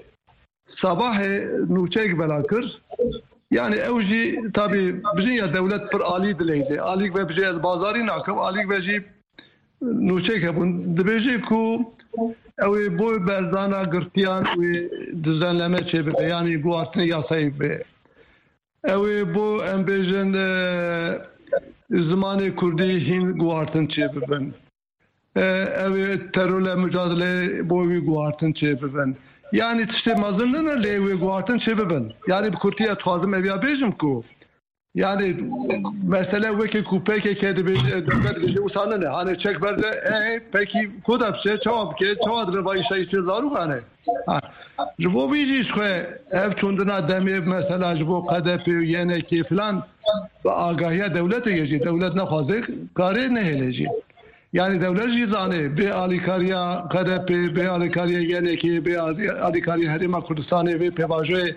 sabahê nûçeyek bela kir yani ew jî tabî bijî ya dewlet pir alî dileyde alîk ve bijî ez bazarî nakim alîk ve jî nûçeyek hebûn dibêje ku ew ê bo berzana girtiyan wê dizenleme çêbibe yani guhartinê yasayê be ew ê bo em bêjin zimanê Kurdî hîn guhartin çêbibin ew ê terorla mücadele bo wî guhartin çêbibin yani tiştê mezin nine lê wê guhartin çêbibin yani bi Kurtiya dixwazim ev ya bêjim ku yani mesele wekî ku P K K dibêje devlet dibêje wisa nine hani çekberde e pekî ku da biçe çawa bike çawa dibe vay şeyî zarok hane ji bo wî jî xwe ev çûndina demê mesela ji bo Q D P û Yenekê filan bi agahiya dewletê ye jî dewlet nexwaze karê nehêle jî yani devlet jî zanê bê alîkariya Q D P bê alîkariya Yenekê bê alîkariya Herêma Kurdistanê vê pêvajoyê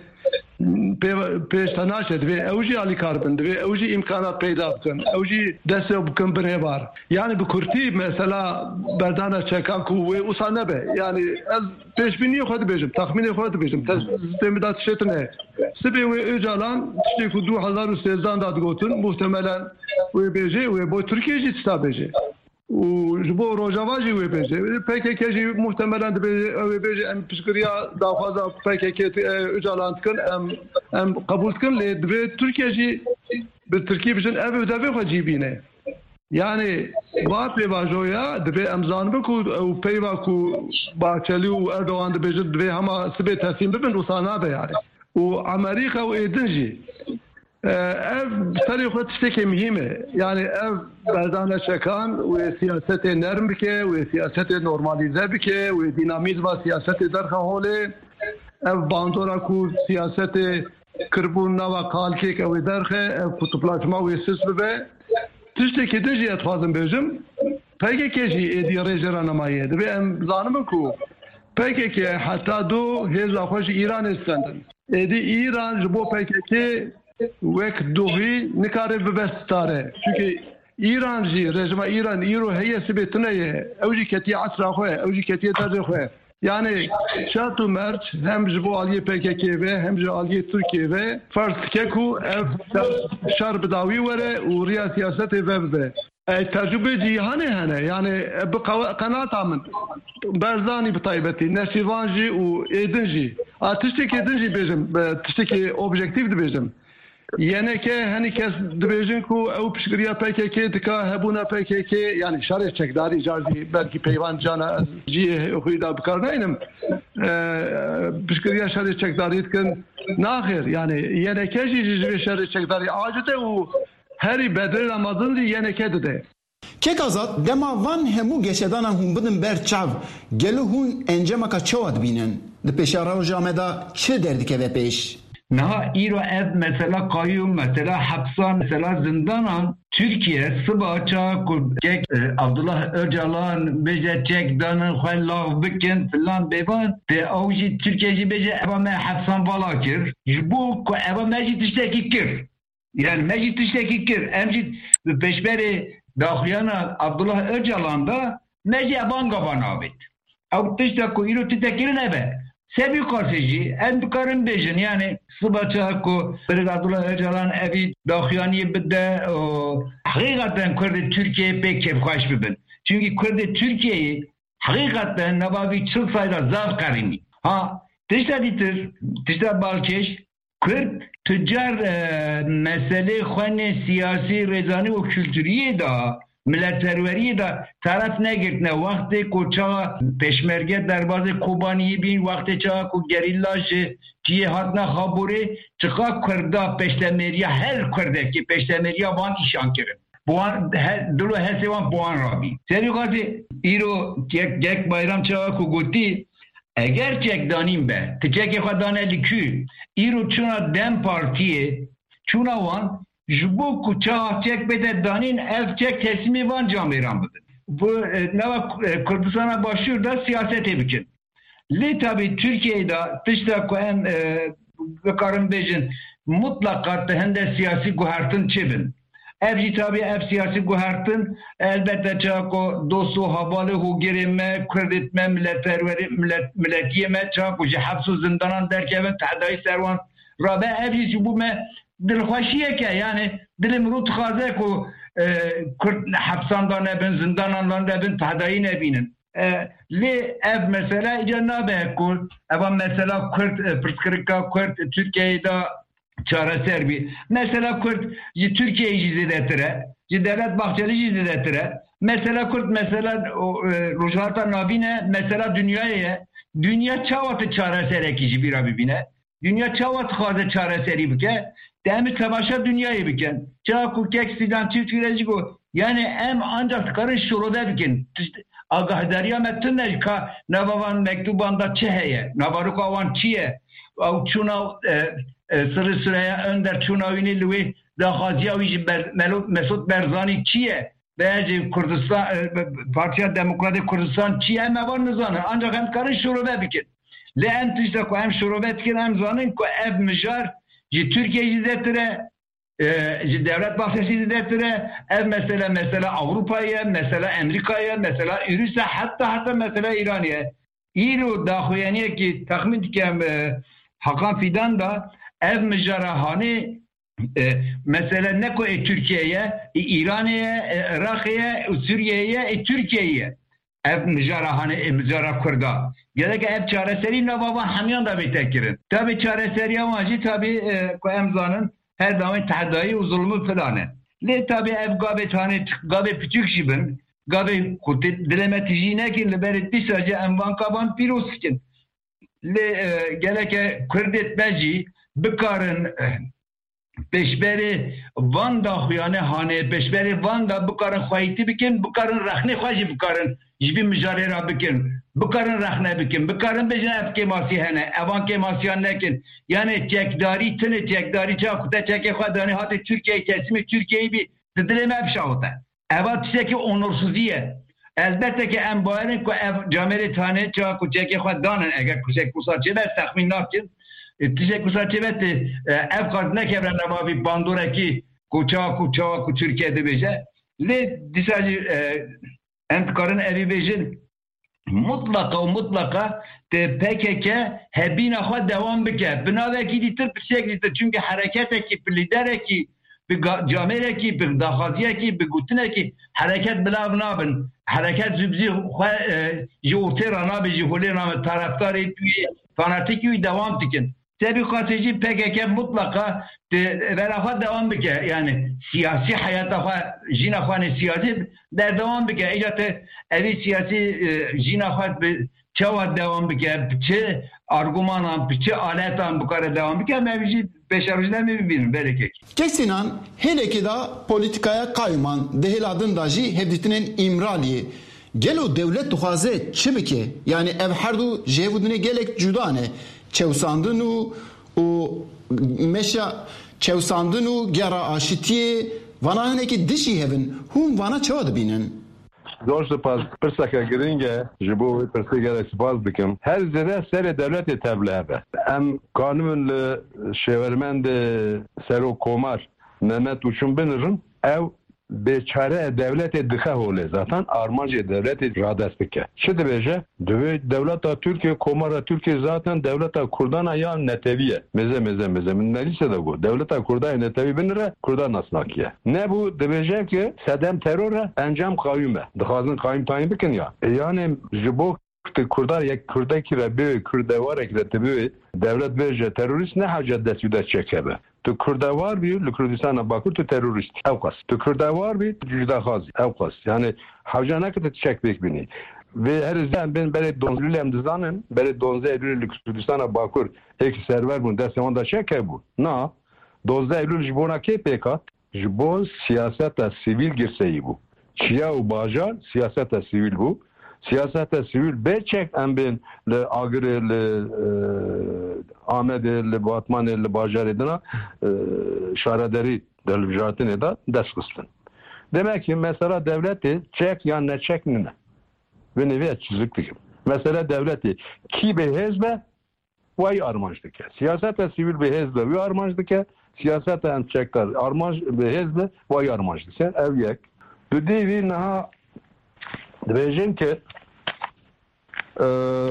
pêşte naçe divê ew jî alîkar bin divê ew jî imkanat peyda bikin ew jî destê bikin binêvar yani bi Kurtî mesela berdana çeka ku wê wisa nebe yani ez pêşbîniyê xwe dibêjim texmînê xwe dibêjim sistêmê da tiştê tune sibê wê Öcalan tiştê ku du hezar û sêzdan da digotin muhtemelen wê bêje wê bo Tirkiye jî tişta bêje û ji bo Rojava jî wê bêje P K K jî muhtemelen dibêje ew ê bêje em piştgiriya daxwaza P K K Öcalan dikin em em qebûl dikin lê divê Tirkiye jî bi Tirkiye bijin ev ê devê xwe cîbîne yani va pêvajoya divê em zanibin ku ew peyva ku Bahçeli û Erdogan dibêjin divê hema sibê teslim bibin wisa nabe yani û Amerîka û êdin jî ev starî xwe tiştekê mühim e. Yani ev berdana çekan wê siyasetê nerm bike, wê siyasetê normalize bike, wê dinamîzma siyasetê derxe holê, ev bandora ku siyasetê kirbûn nava kalkêk ew ê derxe, ev kutuplaşma wê sis bibe. Tiştekê din jî ez dixwazim bêjim, P K K jî êdî rêjera nemayê dibe em zanimin ku P K K heta du hêza xwe ji Îranê stendin. Êdî Îran ji bo P K K wek dohî nikare bibe stare. Çünkü İran jî rejima İran îro heye sibê tuneye ew jî ketiye esra xwe, ew jî ketiye derzê xwe. Yani şart û merç hem ji bo aliyê P K K ve hem ji aliyê Tirkiye ve farz dike ku ev şer bidawî were û riya siyasetê ve bibe. Tecrübe cîhanê hene yani bi qenata min berzanî bi taybetî neşîvan jî û êdin jî. Tiştekê din jî bêjim, tiştekê objektif dibêjim. Yeneke hani kes dibêjin ku ew piştgiriya P K K dika hebûna P K K yani şerê çekdarî carî belkî peyvan cana ez ciyê xwî da bikar nayînim piştgiriya şerê çekdarî dikin naxêr yani yeneke jî ji vê şerê çekdarî acite û herî bedrê Ramazan jî yeneke dide. Kekazat dema van hemû geşedanan hûn bidin ber çav gelo hûn encameka çawa dibînin di pêşa roja me da çi derdikeve pêş? Naha îro ev mesela kayyum mesela hapsan mesela zindanan Türkiye sıbaça kek Abdullah Öcalan beje çek danın xwelav bikin filan bevan de avji Türkiye jî beje eva me hapsan vala kir ji bo ku eva me jî tiştekî kir yani me jî tiştekî kir em jî peşberê daxuyana Abdullah Öcalan da me jî evan gavan abit ew tiştek ku îro titekirin ebe Sebi karşıcı, en tukarın bejin yani sıbaça ku bir Abdullah Öcalan evi daxuyani bide hakikaten Kürdi Türkiye'ye pek kefkaş bibin. Çünkü Kürdi Türkiye'yi hakikaten nebavi çok sayıda zav karimi. Ha, tişta ditir, tişta balkeş, Kürt tüccar mesele xwene siyasi rezani ve kültüriye da milletperveriye da taraf ne girtne vakti ko çağa peşmerge derbazı Kobani'yi bin vakti çağa ko gerilla ji ki hatna haburi çıka Kürda peştemeriya her Kürdeki peştemeriya van işan kirin. Bu an dulu her sevan bu an rabi. Seri kati iro gek bayram çağa ko guti eğer çek danim be tecek xadane likü iro çuna dem partiye çuna van Jbo ku çağ çek bede danin ev çek teslimi van camiran bidin. Bu neva Kürdistan'a başlıyor da siyasete bikin. Li tabi Türkiye'de tışta ku em bekarın bejin mutlaka hende siyasi guhartın çibin. Ev tabi ev siyasi guhartın elbette çağ ku dostu havalı hu girime Kürditme milletperveri millet milletiyeme çağ ku hapsu zindanan derkevin tahdayı servan rabe ev bu me dilxweşiye ke yani dilim rû dixwaze ku Kürt hepsanda nebin, zindanandan nebin, tehdayî nebînin. Lê ev mesela îca nabe ku eva mesela Kürt pirsgirêka Kürt Türkiye'de çareser bî. Mesela Kürt ji Türkiye'yê jî zêdetir e, ji Devlet Bahçeli jî zêdetir e. Mesela Kürt mesela rojhata navîne mesela dünyayê dünya çawa çareserekî jî bîra bibîne. Dünya çawa dixwaze çareserî bike. Demi tebaşa dünyayı biken. Çağ ku kek sidan Türkiye'ci ku yani em ancak karın şuruda bikin. Agahdariya metin ne ka navavan mektubanda çeheye. Navaru kavan çiye. Av çuna sırı sıraya önder çuna vinilvi da haziya vici Mesut Berzani çiye. Beyci Kürdistan Partiya Demokratik Kürdistan çiye mevan nizanı. Ancak hem karın şuruda bikin. Le em tişte ku hem şuruda bikin hem zanın ku ev mijar Ji Türkiye'yi izletire, ji devlet bahçesi izletire, ev mesela mesela Avrupa'ya, mesela Amerika'ya, mesela Rusya, hatta hatta mesela İran'a. İro daxuyaniye ki tahmin dikem Hakan Fidan da ev müjarahani mesela ne ko Türkiye'ye, İran'a, Irak'a, Suriye'ye, Türkiye'ye. Ev müjarahani, müjarah Kürda. Gerek ev çareseri ne baba hamyan da betekirin. Tabi çareseri amacı tabi ku emzanın her zaman tahdayı ve zulmü filanı. Le tabi ev gabe tane gabe küçük jibin, gabe kutit dilemetici nekin le beretti sadece envan kaban piroskin. Le gerek Kürt etmeci bekarın peşberi van da yani hane peşberi van da bu karın xwayiti bikin, bu karın rexne xwaji bu karın jibi mücarera bikin, bu karın rexne bikin, bu karın bejin ev kemasi hene, evan kemasiyan nekin. Yani çekdari tını çekdari çakuta çeke xwadani hatı Türkiye kesimi Türkiye'yi bir dileme efşavta. Eva tişeki onursuziyye. Elbette ki em bayerin ku ev cameri tane çaku çeke xwadanın eğer kusek kusarçı ve tahmin nakin. Tişek kusarçı ve ev kart ne kevren ama bir banduraki kuçağı kuçağı ku Türkiye'de beje. Le disacı entkarın evi bejin mutlaka mutlaka te P K K hebine xwe devam bike. Binaveki ditir pişek ditir. Çünkü hareketeki, lidereki, bir camereki, bir daxaziyeki, bir gutineki hareket bilav nabin. Hareket zübzi xwe ji ortaya nabe ji holê nabe taraftarı fanatiki devam dikin. Tabi katıcı P K K mutlaka verafa devam bike. Yani siyasi hayata jina xwe siyasi der devam bike. Ecate evi siyasi jina xwe çava devam bike. Çe argümanan, çe aletan bu kadar devam bike. Mevzi beşarıcılar mı bilmiyorum. Belki. Kesinan hele ki da politikaya kayman dehiladın da jî hevditinin imraliye. Gelo devlet duhaze çi bike? Yani ev her du jevudine gelek cudane. Çevsandın u o meşa çevsandın u gera aşitiye vana haneki dişi hevin hum vana çava dibinin. Zor spas pirsaka giringe ji bo pirsaka spas bikim. Her zede ser devleti tebliğe. Em kanun li şevermend sero komar Mehmet Uçun binirin ev beçare devleti dıxa hole zaten armacı devleti radest bike. Şimdi beje devleta Türkiye komara Türkiye zaten devleta Kurdana ya neteviye. Meze meze meze. Neyse de bu. Devleta Kurdana netevi binire Kurdan asnakiye. Ne bu? Debece ki sedem teröre encam kayüme. Dıxazın kayım tayin bikin ya. E yani jibo Kurdar yek Kurdaki rebi Kurdevarek retebi devlet beje terörist ne hacet desüde çekebe. Tu Kurdavar bir li Kurdistan'a bakır tu terörist evkas. Tu Kurdavar bir cüdahazi evkas. Yani havcana kadar çek bekbini. Ve her zaman ben böyle donzulem dizanım. Böyle donze Eylül li Kurdistan'a bakır. Ek server bunu dersen da çeke bu. Na donze Eylül jibona ke pekat. Jibon siyasete sivil girseyi bu. Çiya u bajar siyasete sivil bu. Siyasete sivil beçek em ben le agre le Ahmet le Batman le Bajar edina şaraderi delvijatin eda ders kıstın. Demek ki mesela devleti çek ya ne çek ne. Ve nevi çizik dikim. Mesela devleti ki be hezbe vay armanjdık. Siyasete sivil be hezbe ve armanjdık. Siyasete en çekler armanj be hezbe vay armanjdık. Sen ev yek. Düdevi naha diyeceğim ki e,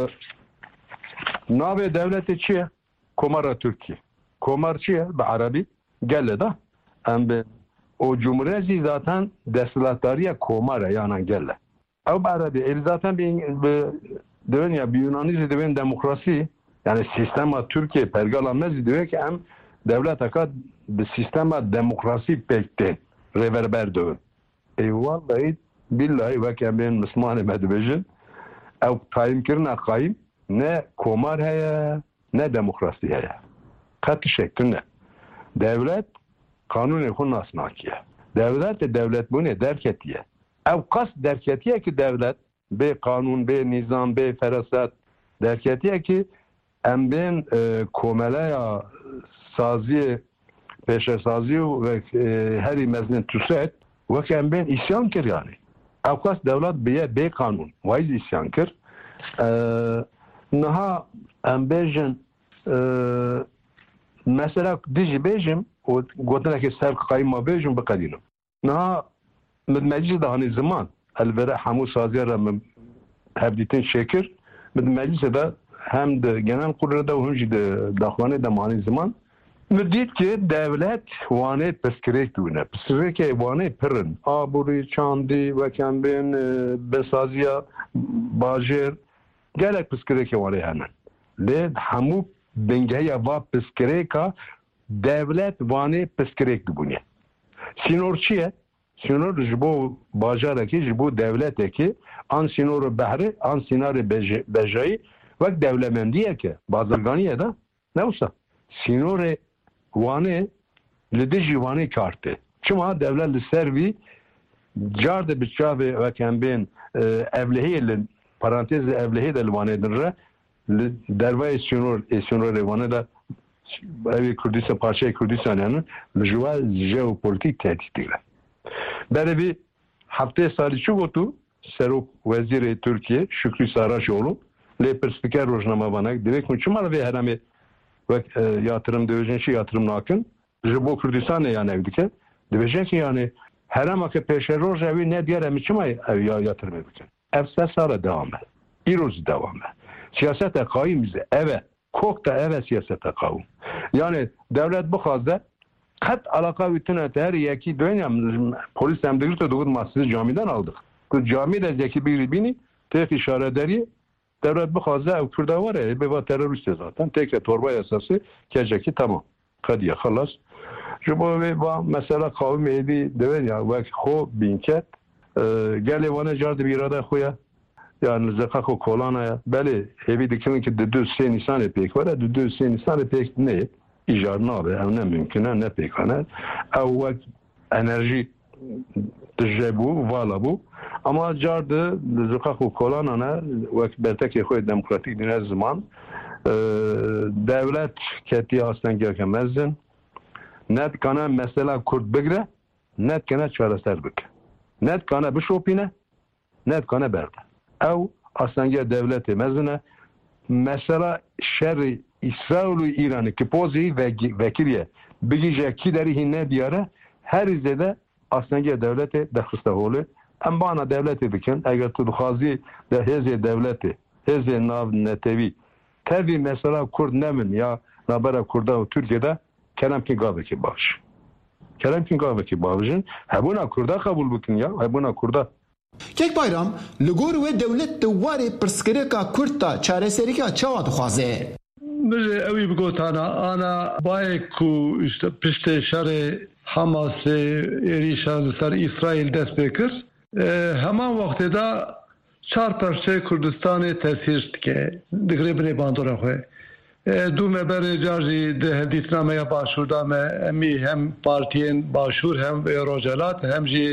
nave devleti çiye? Komara Türkiye. Komar çiye? Be Arabi. Gelle da. Hem be o cumhuriyeti zaten destilatariye komara yani gelle. Ev be Arabi. El zaten bir diyor ya bir Yunanizi diyor demokrasi yani sistema Türkiye pergalamez diyor ki hem devlet akad bir sistema demokrasi pekte reverber diyor. Eyvallah billahi ve kemen Müslümanı medbejin ev kayım kirna kayım ne komar heye ne demokrasi heye. Katı şekli ne? Devlet kanun ekun nasnakiye. Devlet de devlet bu ne derketiye. Ev kas derketiye ki devlet be kanun be nizam be ferasat derketiye ki em ben e, komelaya saziye peşe saziye ve e, heri meznin tüset ve kem ben isyan kir yani. Avkas devlet biye be kanun. Vaiz isyan kir. Naha em bejin mesela dici bejim o gotuna ki ser kayma bejim bekadino. Naha med meclis de hani zaman elvere hamu saziye ra hebditin şekir med meclis de hem de genel kurulda ve hem de dakhwane de mani zaman müddit ki devlet vane peskirek dune. Peskirek vane pirin. Aburi, çandi ve kembin besaziya, bajir. Gelek peskirek vane hemen. Le hamu bengeya va peskireka devlet vane peskirek dune. Sinor çiye? Sinor jibo bajaraki, jibo devleteki an sinor behri, an sinari bejayi ve devlemendiye ki bazırganiye da ne olsa? Sinore Vane li di jîvanê kartê. Çima devlet li ser vî car de bi çavê wekembên evlihiyê li parantêzê evlihiyê de li wanê din re li dervayê Sînorê wanê de evê Kurdistan parçayê Kurdistanê li ji we jeopolitîk tehdît digre. Berevî heftê salî çi gotu Serok Wezîrê Tirkiye Şükrü Saraçoğlu lê pirspîker rojnamabanek divê ku çima li vê heremê wek yatırım dibêjin çi yatırım nakin ji bo Kurdistanê yan ev dike dibêjin ki yani herema ke pêşeroj evî ne diyar em çima ev ya yatırım bikin. Ev se sala devam e. İroz devam e. Siyasete kaim bize eve kok da eve siyasete kaim. Yani devlet bu xazda kat alaka bütün her yeki dönem polis emdigir de doğru masjid camiden aldık. Bu cami de zeki bir bini tek işaret deri devlet bu xazda ev Kürda var ya be terörist zaten tek torba yasası keceki tamam. Kadiye halas. Şu ve mesela kavim evi deven ya vak ho binket gel evane jardı bir irade xoya yani zekak o kolana ya beli evi dikin ki de düz sen insan epek var de düz sen insan epek ne icar nabe ev ne mümkün ne pek ana ev vak enerji tecebu vala bu ama jardı zekak o kolana ne vak beltek xoy demokratik dine zaman devlet keti aslan gerçekmezsin net kana mesela Kürt bigre net kana çareser bik net kana bişopine net kana berde ev aslında devleti mezine mesela şerri İsrail'u İran'ı ki pozi ve vekiliye bilgice ki deri ne diyare her izlede aslında devleti dehiste holu em bana devleti dikin eğer tu xazi de heze devleti heze nav netevi tabi mesela Kürt nemin ya nabara Kürda Türkiye'de kelam ki gavı ki baş. Kelam ki gavı ki başın. Hebuna Kürda kabul bukin ya. Hebuna Kürda. Kek bayram, ligor ve devlet de wari perskereka Kürta çareserika çava dixwaze. Bize evi bigotana ana bayeku işte piste şare Hamas erişan ser İsrail dest bekir. Hemen vakti da çar perşe Kürdistan'ı tesir dike. Digrebine bandora xoy. دو مبر جاری ده هدیتنامه باشور me امی هم پارتین باشور هم روجلات هم جی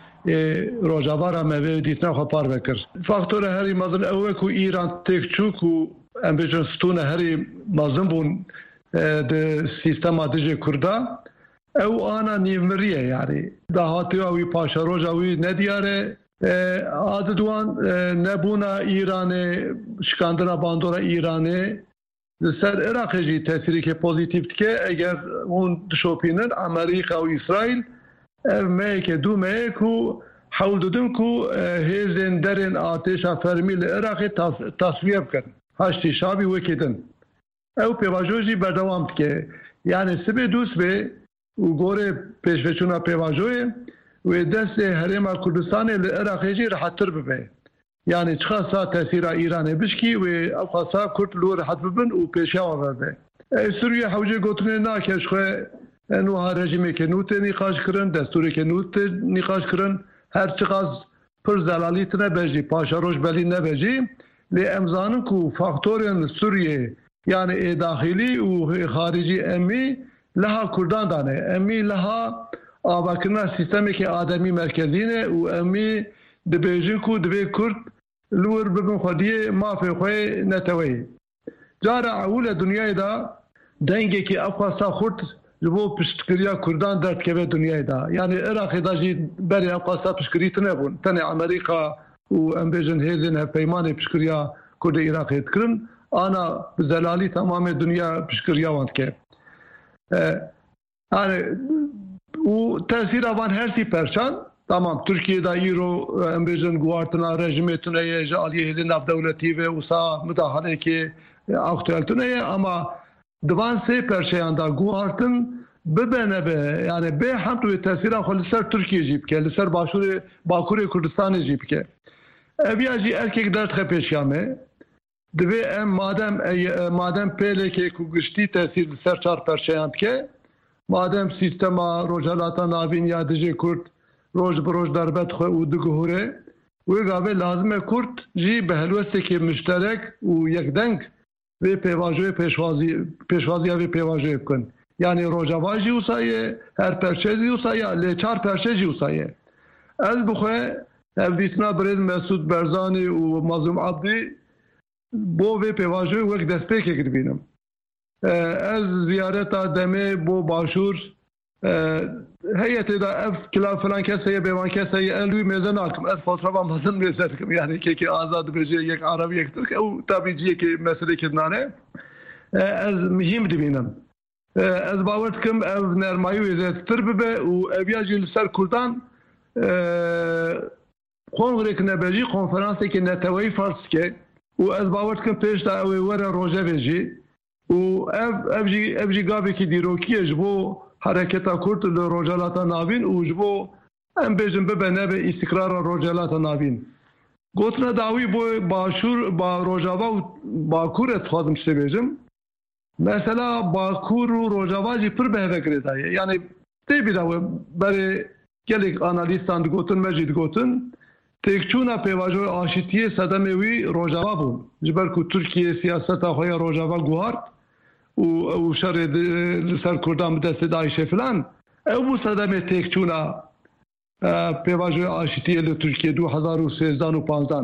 روجابارا me ve هدیتنام خو پار بکر فاکتور هری مازن اوه کو ایران تک چو کو ام بجن ستونه هری مازن بون de sistema dice kurda ev ana nivmeriye yani dahatı avi paşa rojavi ne diyare adı duan nebuna İran'ı şkandına bandora İran'ı Ser Irak'ı tesiri ki pozitif ki eğer on dışopinin Amerika ve İsrail ev meyke du meyku havl dudun ku hezin derin ateşa fermil Irak'ı tasfiye bkın. Haşti şabi vekidin. Ev pevajoji berdevam ki yani sibe dus be u gore peşveçuna pevajoye ve deste herema Kurdistan'ı Irak'ı rahattır bebe. Yani çıkarsa tesira İran'e bişki ve afasa Kürt lor hatbın u peşa verdi. Suriye havcı götürne na keşke enu ha rejimi ke nute nikaş kırın, desturi ke nute nikaş kırın, her çıkaz pır zelalitine beji, paşa roj beli ne beji, le emzanın ku faktörün Suriye yani e dahili u harici emmi laha Kurdan dane, emmi laha abakına sistemi ki ademi merkezine u emmi dibêjin ku divê Kurd li wir bibin xwediyê mafê xwe neteweyê. Cara ewî li dunyayê da dengekî Efxwasta Xurt ji bo piştkiriya Kurdan derdkeve dunyayê da. Yani Iraqê da jî berê Efxwasta piştkirî tune bûn. Tenê Amerîka û em bêjin hêzên hevpeymanê piştkiriya Kurdê Iraqê dikirin. Ana bi zelalî tamamê dunya piştkiriya wan dike. Yani û tesîra van her sî perçan Tamam, Türkiye'de İro embezin guartına rejime tüneye aliyehdin av devleti ve usa müdahale ki aktüel tüneye ama divan se perşeyanda guartın bebene be yani be hamd ve tesira xoliser Türkiye jipke liser başuri Bakuri Kurdistan jipke eviyaji erkek dert xepeşyame dve em madem madem peleke ku gişti tesir liser çar perşeyand ke madem sistema rojalata navin yadici Kurt روز بروز دربت خو و دگهوره و گاوه لازمه کرد جی به هلوسته که مشترک و یک دنگ و پیواجوی پیشوازی پیشوازی و پیواجوی کن yani Rojava jî wisa her perşe jî wisa lê çar perşe jî wisa ye ez bixwe ev dîtina Birêz Mesûd Barzanî û Mazlûm Abdî bo vê pêvajoyê wek destpêkek dibînim. Ez ziyareta demê bo başûr heyetê da ev kila filan keseye bêvan keseye el wî mêze nakim ez fotoğrafa mezin mêze dikim yani kêkê azad dibêje yek Arabî yek Tirk ew tabî ciyekê meselekirine ez mühim dibînim. Ez bawer dikim ev nermayî wê zêdetir bibe û ev ya jî li ser Kurdan kongrek nebejî konferansekê neteweyî fers dike û ez bawer dikim pêş da ew ê were rojevê jî û ev ev jî ev jî gavekî dîrokî ye ji bo hareketa Kurd li Rojalata navîn û ji bo em bêjin bibe nebe îstikrara Rojalata navîn. Gotina dawî bo başûr ba Rojava û Bakur ez dixwazim tiştê bêjim. Mesela Bakur û Rojava jî pir bi hevekirê daye. Yani tê bîra we berê gelek analîstan digotin me jî digotin têkçûna pêvajoya aşîtiyê sedemê wî Rojava bû. Ji ber ku Tirkiye siyaseta xwe ya Rojava guhart û ew şerê li ser Kurdan bi destê Daişê filan ew bû sedemê têkçûna pêvajoya aşîtiyê li Tirkiye du hezar û sêzdan û panzdan.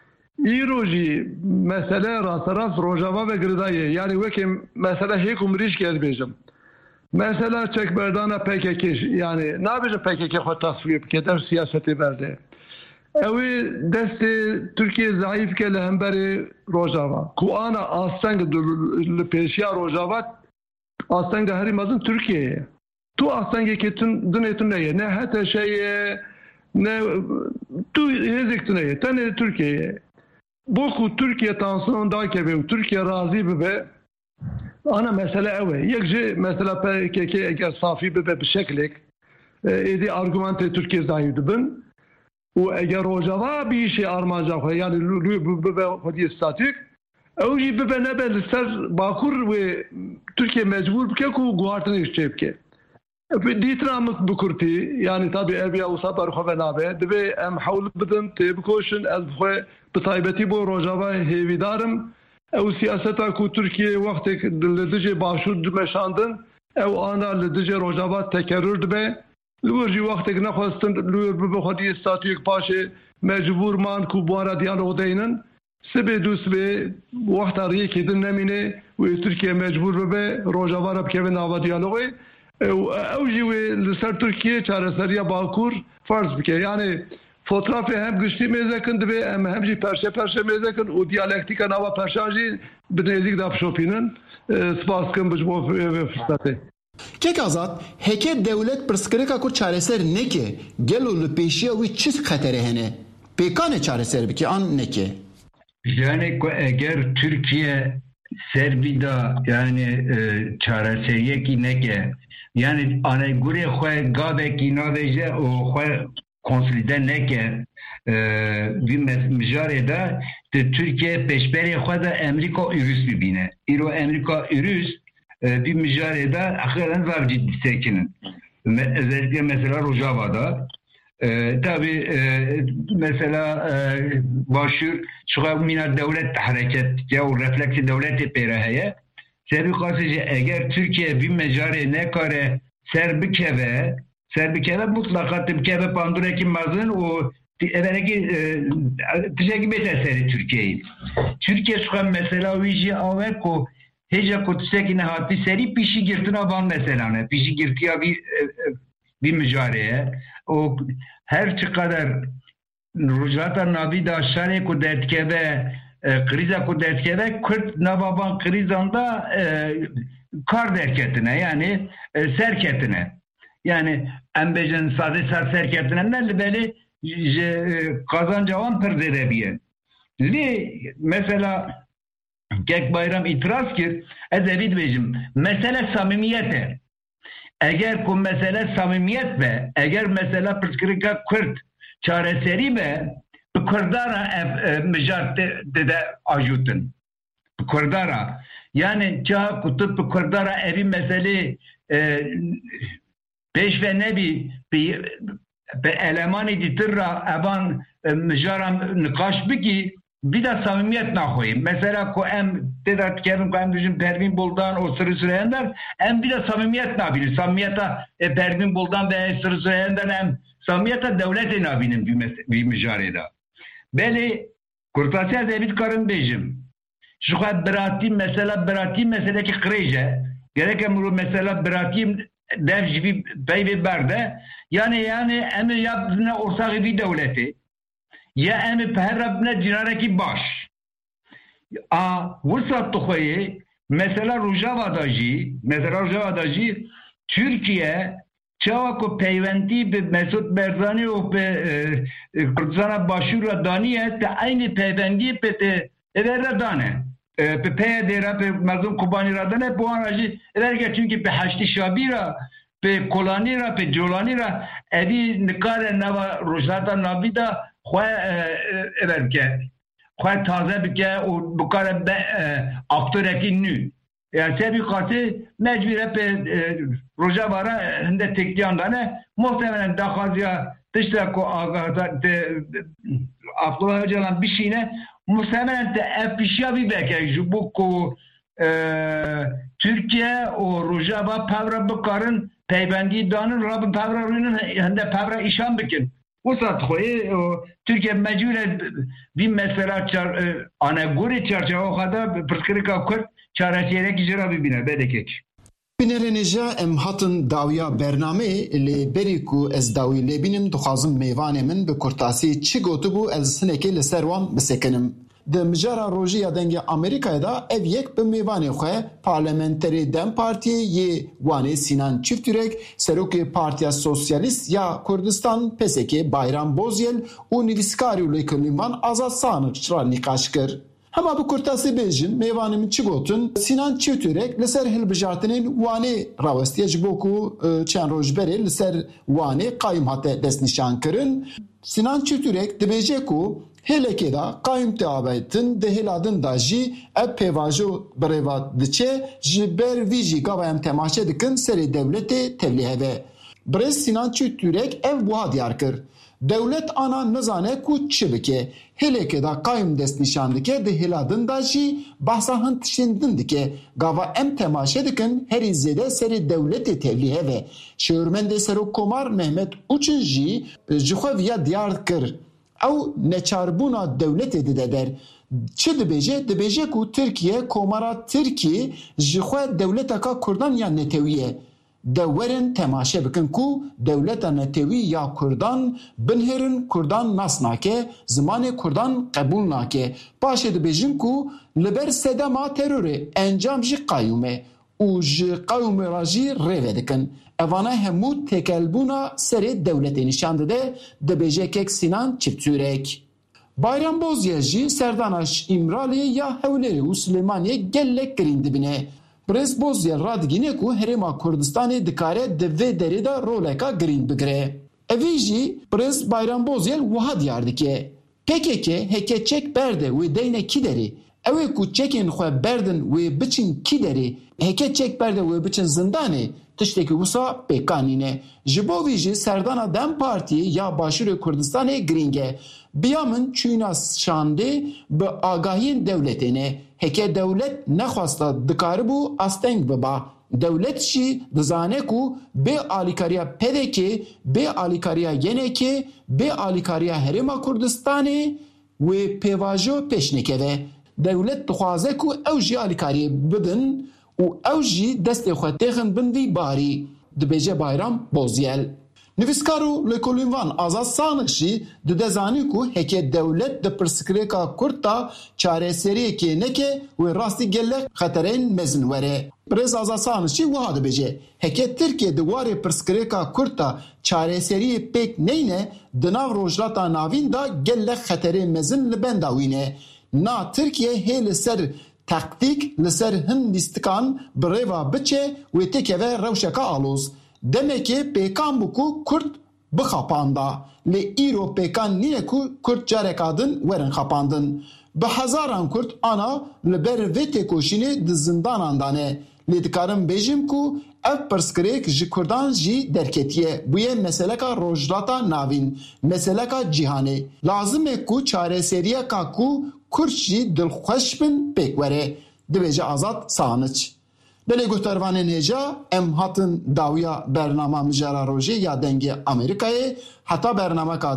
Îro jî mesele rasterast Rojava ve girdaye yani wekê mesele hêk û mirîşkê ez bêjim. Mesela çekberdana P K K yani nabêjim P K K xwe tasfiye bike der siyasetê berde. Ew ê destê Tirkiye zayıf bike li hemberê Rojava. Ku ana asteng li pêşiya Rojava astenga herî mezin Tirkiyeyê ye. Tu astengekê dinê tu neye ne hete şeyê ne tu hêzek tu neye tenê Tirkiyeyê ye. Bu ku Türkiye tansiyon dakebe û Türkiye razî bibe ana mesele ew e. Yek jî mesela P K K eger safî bibe bi şeklek êdî argümentê Tirkiye zayıf dibin û eger Rojava bir işê armanca xwe yani bibe xwediyê statûk ew jî bibe nebe li ser Bakur wê Tirkiye mecbûr bike ku guhartinê ji çê bike. Dîtina min bi Kurtî yani tabii ev ya wisa berxwe ve nabe divê em hewl bidin tê bikoşin ez xwe bi taybetî bo Rojava hêvîdarim ew siyaseta ku Tirkiye wextek li dijî başûr dimeşandin ew ana li dijî Rojava tekerrür dibe li wir jî wextek nexwestin li wir bibe xwediyê statûyek paşê mecbûr man ku buwara diyalog deynin sibê dû sibê wexta riyekê din nemîne wê Tirkiye mecbûr bibe Rojava re bikeve nava diyalogê ew jî wê li ser Tirkiye çareseriya Bakur farz bike yani fotoğrafı hem güçlü mezekin dibe hem hem jî perşe perşe mezekin û diyalektika nava perşan jî bi nêzik da pişopînin spas kim bi bo fırsatê. Çek azat heke devlet pirsgirêka ku çareser neke gelo li pêşiya wî çi xeterê hene pêkane çareser bike an neke. Yani eğer Türkiye Serbida yani e, çareseriyekî neke yani anegurê xwe gavekî naveje û xwe konsolide neke vî mijarê de Türkiye peşberê xwe de Amerîka ûrûs bibîne. Îro Amerîka ûrûs vî mijarê de axîran zav ciddî sekinin. Özellikle mesela Rojava'da tabii mesela başûr şuxa mîna devlet hareket ya û refleksî devletê pêre heye serî qasî eger Türkiye vî mijarê nekare ser bikeve ser bikeve mutlaka bikeve pandurekî mezin û everekî tişekî bête serî Türkiye'yi. Türkiye şuxa mesela wî jî awe ku hêja ku tişekî nehatî serî pîşî girtina van meselane pîşî girtiya vî vî mijarê û her çi qeder Rojava navî da şerê ku dertkeve kriza ku dertkeve Kurd nava van krizan da kar derketine yani serketine. Yani em bêjin sadê ser serketine ne li belê kazanca wan pir zêde biye. Lê mesela Kek Bayram itiraz kir ez evî dibêjim mesele samimiyet e. Eger ku mesele samimiyet be eger mesele pirsgirêka Kurd çareserî be bi Kurdara ev mijar de ajûtin. Bi Kurdara yani ca ku tu bi Kurdara evî meselê pêş ve nebî bi elemanê dîtir ra evan mijaran nikaş bikî bir de samimiyet nahoyim. Mesela ko em dedat kerim ko em dijim Pervin Buldan o Sırrı Süreyyan'dan em bir de samimiyet nabinin. Samimiyete e, Pervin Buldan ve Sırrı Süreyyan'dan em samimiyete devlete nabinin bir, bir mücarede. Beli kurtasya David Karın bejim. Şu kadar beratim mesela beratim mesela ki kreje. Gerek emru mesela beratim dev gibi peyve berde. Yani yani em yaptığına ortak bir devleti. Ya emi pehrabne cinareki baş. A vusat toxoyi mesela Rojava'da jî, mesela Rojava'da jî Türkiye çava ko peyvendi be Mesut Barzani o be Kurdistana başura daniye te aynı peyvendi pe te evre dane. Pe pe dera pe mazlum Kubani radane bu anajı evre çünkü pe haşti şabira pe kolanira pe jolanira evi nikare nava Rojata nabida خواه اول که خواه تازه بکه و بکاره به اکتور اکی نو yani sebebi katı mecbure pe roja vara hende tekliyan dane muhtemelen dakazya dışta ko agata Abdullah Öcalan bir şeyine muhtemelen de efişya bir beke bu ko Türkiye o roja va pavra bukarın peybendi danın rabın pavra rünün hende pavra işan bikin. Bu satkoyu Türkiye mecbure bir mesela ana göre çarşava kadar pırskırıka kurt çaresiyle icra bibine bedekeç. Binereneja em hatın dawiya bername li berî ku ez dawî lê bînim dixwazim mêvanê min bi kurtasî çi gotibû ez hinekê li ser wan bisekinim. Di mijara rojî ya dengê Amerîkayê da ev yek bi mêvanê xwe Parlamenterê Dem Partiyê yê wanê Sinan Çiftürek, Serokê Partiya Sosyalîst ya Kurdistan P S K Bayram Bozyel û nivîskarî û lêkolînvan Azad Sanık çira nîqaş kir. Hema bi kurtasî bêjin mêvanê min çi gotin Sinan Çiftürek li ser hilbijartinên wanê rawestiye ji bo ku çend roj berê li ser wanê qayîm hate destnîşan kirin. Sinan Çiftürek dibêje ku Helekê da qayîm teabetin di hêladin da jî ev pêvajo birêva diçe ji ber vî jî gava em temaşe dikin serê dewletê tevlî heve. Birêz Sinan Çiftürek ev wiha diyar kir. Dewlet ana nizane ku çi bike. Helekê da qayîm destnîşan dike di hêladin da jî behsa hin tiştên din dike. Gava em temaşe dikin herî zêde serê dewletê tevlî heve. Şêwirmendê Serokkomar Mehmet Uçin jî ji xwe viya diyar kir. Ew neçarbûna dewletê dide der. Çi dibêje? Dibêje ku Tirkiye komara Tirkî ji xwe dewleteka Kurdan ya netewî ye. De werin temaşe bikin ku dewleta netewî ya Kurdan binherin Kurdan nas nake, zimanê Kurdan qebûl nake. Paşê dibêjin ku li ber sedema terorê encam jî qayûm e û ji qayûmê ra jî rêve dikin. Evana hemû tekelbûna serê dewletê nîşan dide, dibêje Sinan Çiftürek. Bayram Bozyel jî serdana İmralê ya Hewlêrê û Silêmaniyê gelek girîn dibine. Birêz Bozyel radigîne ku Herêma Kurdistanê dikare di vê derê de roleka girîn bigire. Evî jî Birêz Bayram Bozyel wiha diyar dike. P K K heke çek berde wê deyne kî derê. Ew ê ku çekên xwe berdin wê biçin kî derê. Heke çek berde wê biçin zindanê. Tiştekî wisa pêkanîne. Ji bo vî jî serdana Dem Partiyê ya Başûrê Kurdistanê girîng e. Biya min çûna şandê bi agahiyên dewletê ne. Heke dewlet nexwasta dikaribû asteng biba. Dewlet jî dizane ku bê alîkariya pedekê, bê alîkariya yenekê, bê alîkariya Herêma Kurdistanê wê pêvajo pêş nekeve. Dewlet dixwaze ku ew jî alîkariyê bidin û ew jî destê xwe têxin bin vî barî, dibêje Bayram Bozyel. Nivîskar û lêkolînvan Azad Sanık jî dide zanî ku heke dewlet di pirsgirêka Kurd da çareseriyekê neke wê rastî gelek xetereyên mezin were. Birêz Azad Sanık jî wiha dibêje. Heke Tirkiye di warê pirsgirêka Kurd da çareseriyê pêk neyne, di nav rojhilata navîn da gelek xeterê mezin li benda wî ne. Na Tirkiye hê li ser taktik li ser hin lîstikan bi rêva biçe wê têkeve rewşeka aloz. Demekê pêkan bû ku Kurd bixapanda. Lê îro pêkan nîne ku Kurd careka din werin xapandin. Bi hezaran Kurd ana li ber vê têkoşînê di zindanan da ne. Lê dikarim bêjim ku ev pirsgirêk ji Kurdan jî derketiye. Bu ye meseleka rojhilata navîn, meseleka cîhanê. Lazim e ku çareseriyeka ku Kurd jî dilxweş bin pêk were, dibêje Azad Saniç. Belê guhdarvanên hêja em hatin dawiya bernama mijara rojê ya dengê Amerîkayê heta bernameka